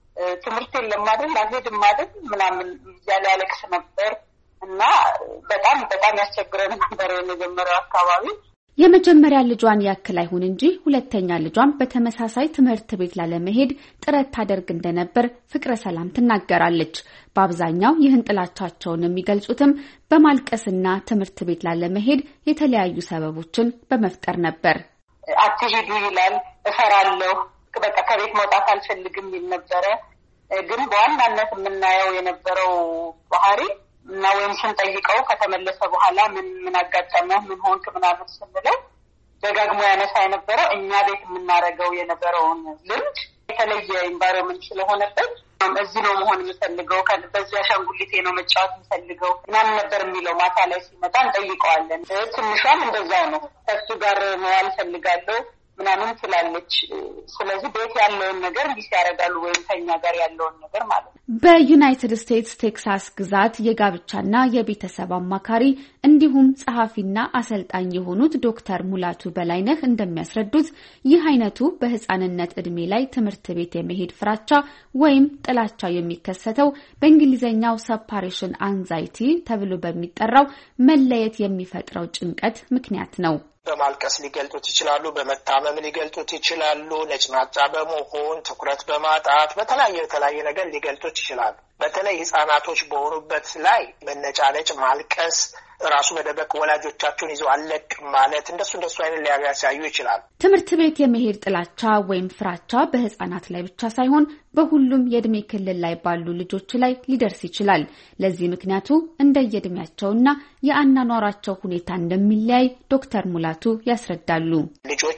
ትምህርቴን ለማድረግ አልሄድም ማለት ምናምን እያለ ያለቅስ ነበር እና በጣም በጣም ያስቸግረን ነበር የመጀመሪያው አካባቢ። የመጀመሪያ ልጇን ያክል አይሁን እንጂ ሁለተኛ ልጇን በተመሳሳይ ትምህርት ቤት ላለመሄድ ጥረት ታደርግ እንደነበር ፍቅረ ሰላም ትናገራለች። በአብዛኛው ይህን ጥላቻቸውን የሚገልጹትም በማልቀስና ትምህርት ቤት ላለመሄድ የተለያዩ ሰበቦችን በመፍጠር ነበር። አትሄዱ ይላል፣ እፈራለሁ፣ በቃ ከቤት መውጣት አልፈልግም ይል ነበረ። ግን በዋናነት የምናየው የነበረው ባህሪ እና ወይም ስንጠይቀው ከተመለሰ በኋላ ምን ምን አጋጠመህ ምን ሆንክ ምናምን ስንለው ደጋግሞ ያነሳ የነበረው እኛ ቤት የምናደርገው የነበረውን ልምድ የተለየ ኢንቫይሮንመንት ስለሆነበት እዚህ ነው መሆን የምፈልገው፣ በዚህ አሻንጉሊቴ ነው መጫወት የምፈልገው ምናምን ነበር የሚለው። ማታ ላይ ሲመጣ እንጠይቀዋለን። ትንሿም እንደዛው ነው፣ ከሱ ጋር መዋል ፈልጋለሁ ምናምን ትላለች። ስለዚህ ቤት ያለውን ነገር እንዲህ ያደርጋሉ ወይም ከኛ ጋር ያለውን ነገር ማለት ነው። በዩናይትድ ስቴትስ ቴክሳስ ግዛት የጋብቻና የቤተሰብ አማካሪ እንዲሁም ጸሐፊና አሰልጣኝ የሆኑት ዶክተር ሙላቱ በላይነህ እንደሚያስረዱት ይህ አይነቱ በህፃንነት እድሜ ላይ ትምህርት ቤት የመሄድ ፍራቻ ወይም ጥላቻ የሚከሰተው በእንግሊዝኛው ሰፓሬሽን አንዛይቲ ተብሎ በሚጠራው መለየት የሚፈጥረው ጭንቀት ምክንያት ነው። በማልቀስ ሊገልጡት ይችላሉ፣ በመታመም ሊገልጡት ይችላሉ፣ ነጭናጫ በመሆን ትኩረት በማጣት በተለያየ የተለያየ ነገር ሊገልጡት ይችላሉ። በተለይ ህፃናቶች በሆኑበት ላይ መነጫነጭ፣ ማልቀስ፣ ራሱ መደበቅ፣ ወላጆቻቸውን ይዘው አለቅ ማለት እንደሱ እንደሱ አይነት ሊያሳዩ ይችላል። ትምህርት ቤት የመሄድ ጥላቻ ወይም ፍራቻ በህፃናት ላይ ብቻ ሳይሆን በሁሉም የእድሜ ክልል ላይ ባሉ ልጆች ላይ ሊደርስ ይችላል። ለዚህ ምክንያቱ እንደየእድሜያቸውና የአኗኗራቸው ሁኔታ እንደሚለያይ ዶክተር ሙላቱ ያስረዳሉ። ልጆች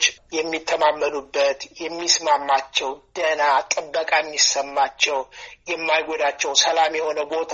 የሚተማመኑበት የሚስማማቸው ደህና ጥበቃ የሚሰማቸው የማይጎዳቸው ሰላም የሆነ ቦታ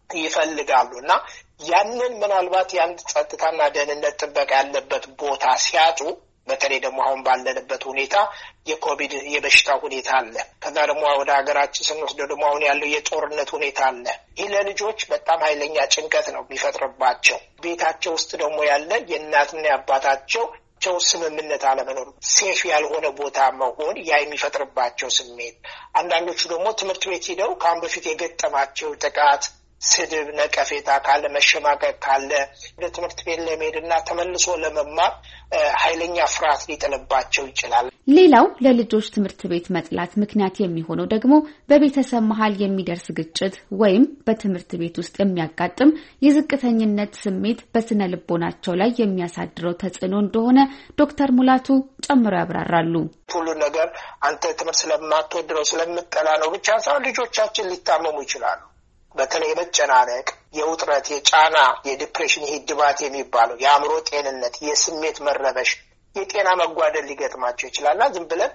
ይፈልጋሉ እና ያንን ምናልባት የአንድ ጸጥታና ደህንነት ጥበቃ ያለበት ቦታ ሲያጡ፣ በተለይ ደግሞ አሁን ባለንበት ሁኔታ የኮቪድ የበሽታ ሁኔታ አለ። ከዛ ደግሞ ወደ ሀገራችን ስንወስደው ደግሞ አሁን ያለው የጦርነት ሁኔታ አለ። ይህ ለልጆች በጣም ኃይለኛ ጭንቀት ነው የሚፈጥርባቸው። ቤታቸው ውስጥ ደግሞ ያለ የእናትና የአባታቸው ቸው ስምምነት አለመኖር፣ ሴፍ ያልሆነ ቦታ መሆን ያ የሚፈጥርባቸው ስሜት። አንዳንዶቹ ደግሞ ትምህርት ቤት ሄደው ከአሁን በፊት የገጠማቸው ጥቃት፣ ስድብ፣ ነቀፌታ ካለ፣ መሸማቀቅ ካለ ወደ ትምህርት ቤት ለመሄድና ተመልሶ ለመማር ኃይለኛ ፍርሃት ሊጥልባቸው ይችላል። ሌላው ለልጆች ትምህርት ቤት መጥላት ምክንያት የሚሆነው ደግሞ በቤተሰብ መሃል የሚደርስ ግጭት ወይም በትምህርት ቤት ውስጥ የሚያጋጥም የዝቅተኝነት ስሜት በስነ ልቦናቸው ላይ የሚያሳድረው ተጽዕኖ እንደሆነ ዶክተር ሙላቱ ጨምረው ያብራራሉ። ሁሉ ነገር አንተ ትምህርት ስለማትወድ ነው ስለምጠላ ነው ብቻ ሳይሆን ልጆቻችን ሊታመሙ ይችላሉ። በተለይ የመጨናነቅ፣ የውጥረት፣ የጫና፣ የዲፕሬሽን፣ ይሄ ድባት የሚባለው የአእምሮ ጤንነት፣ የስሜት መረበሽ፣ የጤና መጓደል ሊገጥማቸው ይችላልና ዝም ብለን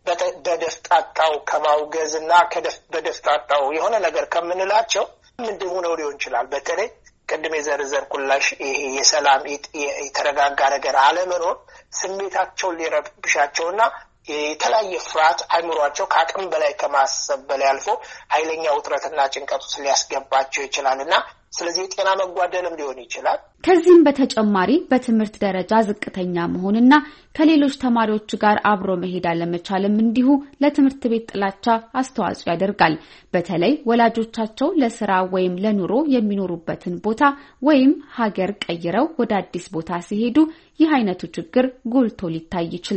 በደፍጣጣው ከማውገዝና በደፍጣጣው የሆነ ነገር ከምንላቸው ምንድን ሆነው ሊሆን ይችላል። በተለይ ቅድም የዘርዘርኩላሽ ይሄ የሰላም የተረጋጋ ነገር አለመኖር ስሜታቸውን ሊረብሻቸውና የተለያየ ፍርሃት አይምሯቸው ከአቅም በላይ ከማሰብ በላይ አልፎ ኃይለኛ ውጥረትና ጭንቀት ውስጥ ሊያስገባቸው ይችላልና ስለዚህ የጤና መጓደልም ሊሆን ይችላል። ከዚህም በተጨማሪ በትምህርት ደረጃ ዝቅተኛ መሆንና ከሌሎች ተማሪዎች ጋር አብሮ መሄድ አለመቻልም እንዲሁ ለትምህርት ቤት ጥላቻ አስተዋጽኦ ያደርጋል። በተለይ ወላጆቻቸው ለስራ ወይም ለኑሮ የሚኖሩበትን ቦታ ወይም ሀገር ቀይረው ወደ አዲስ ቦታ ሲሄዱ ይህ አይነቱ ችግር ጎልቶ ሊታይ ይችላል።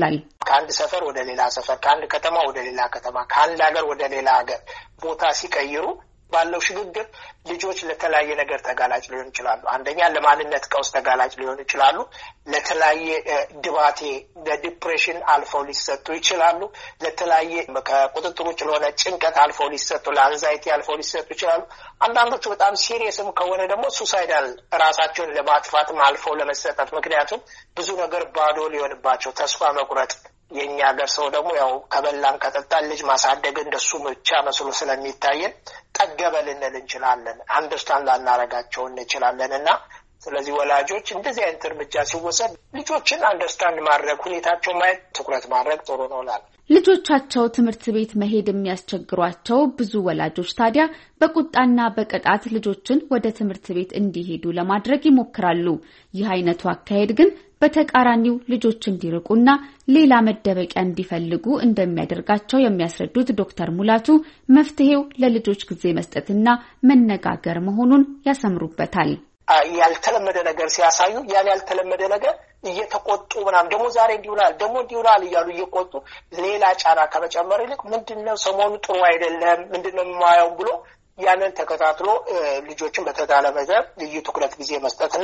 ከአንድ ሰፈር ወደ ሌላ ሰፈር፣ ከአንድ ከተማ ወደ ሌላ ከተማ፣ ከአንድ ሀገር ወደ ሌላ ሀገር ቦታ ሲቀይሩ ባለው ሽግግር ልጆች ለተለያየ ነገር ተጋላጭ ሊሆኑ ይችላሉ። አንደኛ ለማንነት ቀውስ ተጋላጭ ሊሆኑ ይችላሉ። ለተለያየ ድባቴ ለዲፕሬሽን አልፈው ሊሰጡ ይችላሉ። ለተለያየ ከቁጥጥር ውጭ ለሆነ ጭንቀት አልፈው ሊሰጡ፣ ለአንዛይቲ አልፈው ሊሰጡ ይችላሉ። አንዳንዶቹ በጣም ሲሪየስም ከሆነ ደግሞ ሱሳይዳል ራሳቸውን ለማጥፋትም አልፈው ለመሰጠት፣ ምክንያቱም ብዙ ነገር ባዶ ሊሆንባቸው ተስፋ መቁረጥ። የኛ ሀገር ሰው ደግሞ ያው ከበላን ከጠጣን ልጅ ማሳደግ እንደሱ ብቻ መስሎ ስለሚታየን ጠገበ ልንል እንችላለን፣ አንደርስታንድ ላናረጋቸው እንችላለን። እና ስለዚህ ወላጆች እንደዚህ አይነት እርምጃ ሲወሰድ ልጆችን አንደርስታንድ ማድረግ፣ ሁኔታቸው ማየት፣ ትኩረት ማድረግ ጥሩ ነው ላል ልጆቻቸው ትምህርት ቤት መሄድ የሚያስቸግሯቸው ብዙ ወላጆች ታዲያ በቁጣና በቅጣት ልጆችን ወደ ትምህርት ቤት እንዲሄዱ ለማድረግ ይሞክራሉ። ይህ አይነቱ አካሄድ ግን በተቃራኒው ልጆች እንዲርቁና ሌላ መደበቂያ እንዲፈልጉ እንደሚያደርጋቸው የሚያስረዱት ዶክተር ሙላቱ መፍትሄው ለልጆች ጊዜ መስጠትና መነጋገር መሆኑን ያሰምሩበታል። ያልተለመደ ነገር ሲያሳዩ ያን ያልተለመደ ነገር እየተቆጡ ምናምን ደግሞ ዛሬ እንዲውላል ደግሞ እንዲውላል እያሉ እየቆጡ ሌላ ጫና ከመጨመር ይልቅ ምንድነው ሰሞኑ ጥሩ አይደለም ምንድነው የማየው ብሎ ያንን ተከታትሎ ልጆችን በተዳለ መዘር ልዩ ትኩረት ጊዜ መስጠትና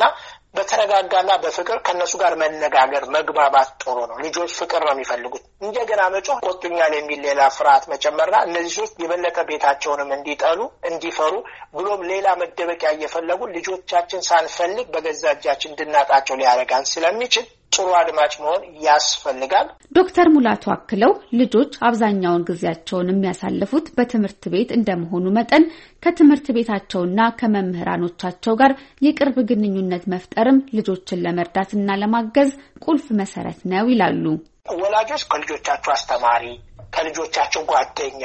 በተረጋጋና በፍቅር ከነሱ ጋር መነጋገር መግባባት ጥሩ ነው። ልጆች ፍቅር ነው የሚፈልጉት። እንደገና መጮህ ቆጡኛል የሚል ሌላ ፍርሃት መጨመርና እነዚህ ሰዎች የበለጠ ቤታቸውንም እንዲጠሉ እንዲፈሩ ብሎም ሌላ መደበቂያ እየፈለጉ ልጆቻችን ሳንፈልግ በገዛ እጃችን እንድናጣቸው ሊያደርጋን ስለሚችል ጥሩ አድማጭ መሆን ያስፈልጋል። ዶክተር ሙላቱ አክለው ልጆች አብዛኛውን ጊዜያቸውን የሚያሳልፉት በትምህርት ቤት እንደመሆኑ መጠን ከትምህርት ቤታቸውና ከመምህራኖቻቸው ጋር የቅርብ ግንኙነት መፍጠርም ልጆችን ለመርዳትና ለማገዝ ቁልፍ መሰረት ነው ይላሉ። ወላጆች ከልጆቻቸው አስተማሪ፣ ከልጆቻቸው ጓደኛ፣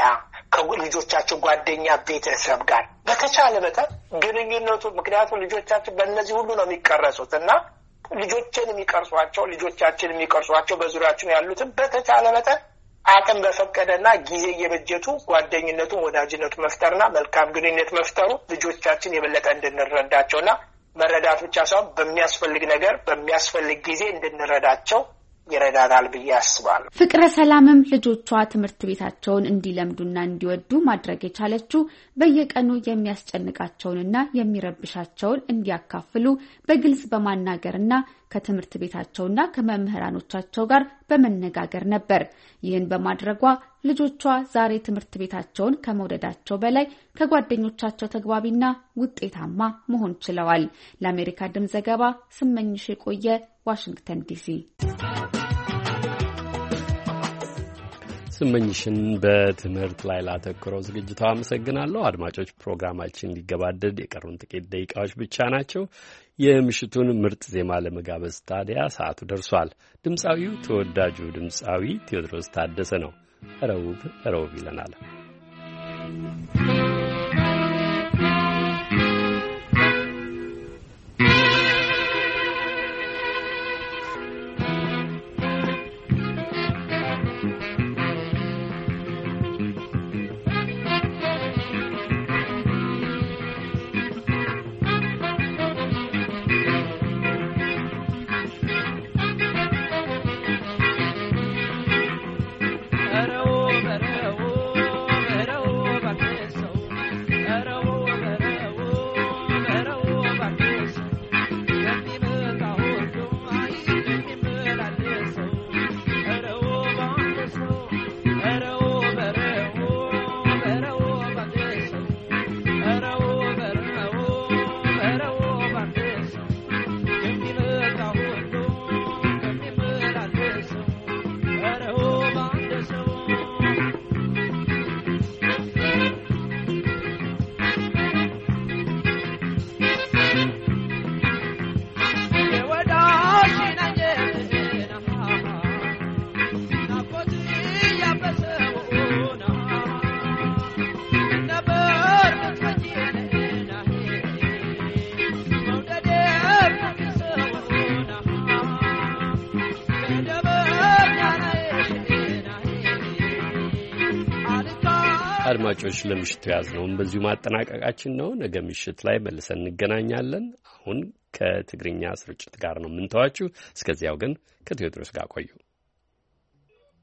ከልጆቻቸው ጓደኛ ቤተሰብ ጋር በተቻለ መጠን ግንኙነቱ ምክንያቱም ልጆቻችን በእነዚህ ሁሉ ነው የሚቀረጹት እና ልጆችን የሚቀርጿቸው ልጆቻችን የሚቀርጿቸው በዙሪያችን ያሉትን በተቻለ መጠን አቅም በፈቀደና ጊዜ እየበጀቱ ጓደኝነቱን ወዳጅነቱ መፍጠርና መልካም ግንኙነት መፍጠሩ ልጆቻችን የበለጠ እንድንረዳቸውና መረዳት ብቻ ሳይሆን በሚያስፈልግ ነገር በሚያስፈልግ ጊዜ እንድንረዳቸው ይረዳናል ብዬ አስባለሁ። ፍቅረ ሰላምም ልጆቿ ትምህርት ቤታቸውን እንዲለምዱና እንዲወዱ ማድረግ የቻለችው በየቀኑ የሚያስጨንቃቸውንና የሚረብሻቸውን እንዲያካፍሉ በግልጽ በማናገርና ከትምህርት ቤታቸውና ከመምህራኖቻቸው ጋር በመነጋገር ነበር። ይህን በማድረጓ ልጆቿ ዛሬ ትምህርት ቤታቸውን ከመውደዳቸው በላይ ከጓደኞቻቸው ተግባቢና ውጤታማ መሆን ችለዋል። ለአሜሪካ ድምፅ ዘገባ ስመኝሽ የቆየ ዋሽንግተን ዲሲ። ስመኝሽን በትምህርት ላይ ላተኮረው ዝግጅቷ አመሰግናለሁ። አድማጮች ፕሮግራማችን ሊገባደድ የቀሩን ጥቂት ደቂቃዎች ብቻ ናቸው። የምሽቱን ምርጥ ዜማ ለመጋበዝ ታዲያ ሰዓቱ ደርሷል። ድምፃዊው ተወዳጁ ድምፃዊ ቴዎድሮስ ታደሰ ነው። ረቡብ ረቡብ ይለናል። አድማጮች ለምሽቱ ያዝነውን በዚሁ ማጠናቀቃችን ነው። ነገ ምሽት ላይ መልሰን እንገናኛለን። አሁን ከትግርኛ ስርጭት ጋር ነው የምንተዋችሁ። እስከዚያው ግን ከቴዎድሮስ ጋር ቆዩ።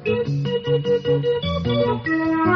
Thank you.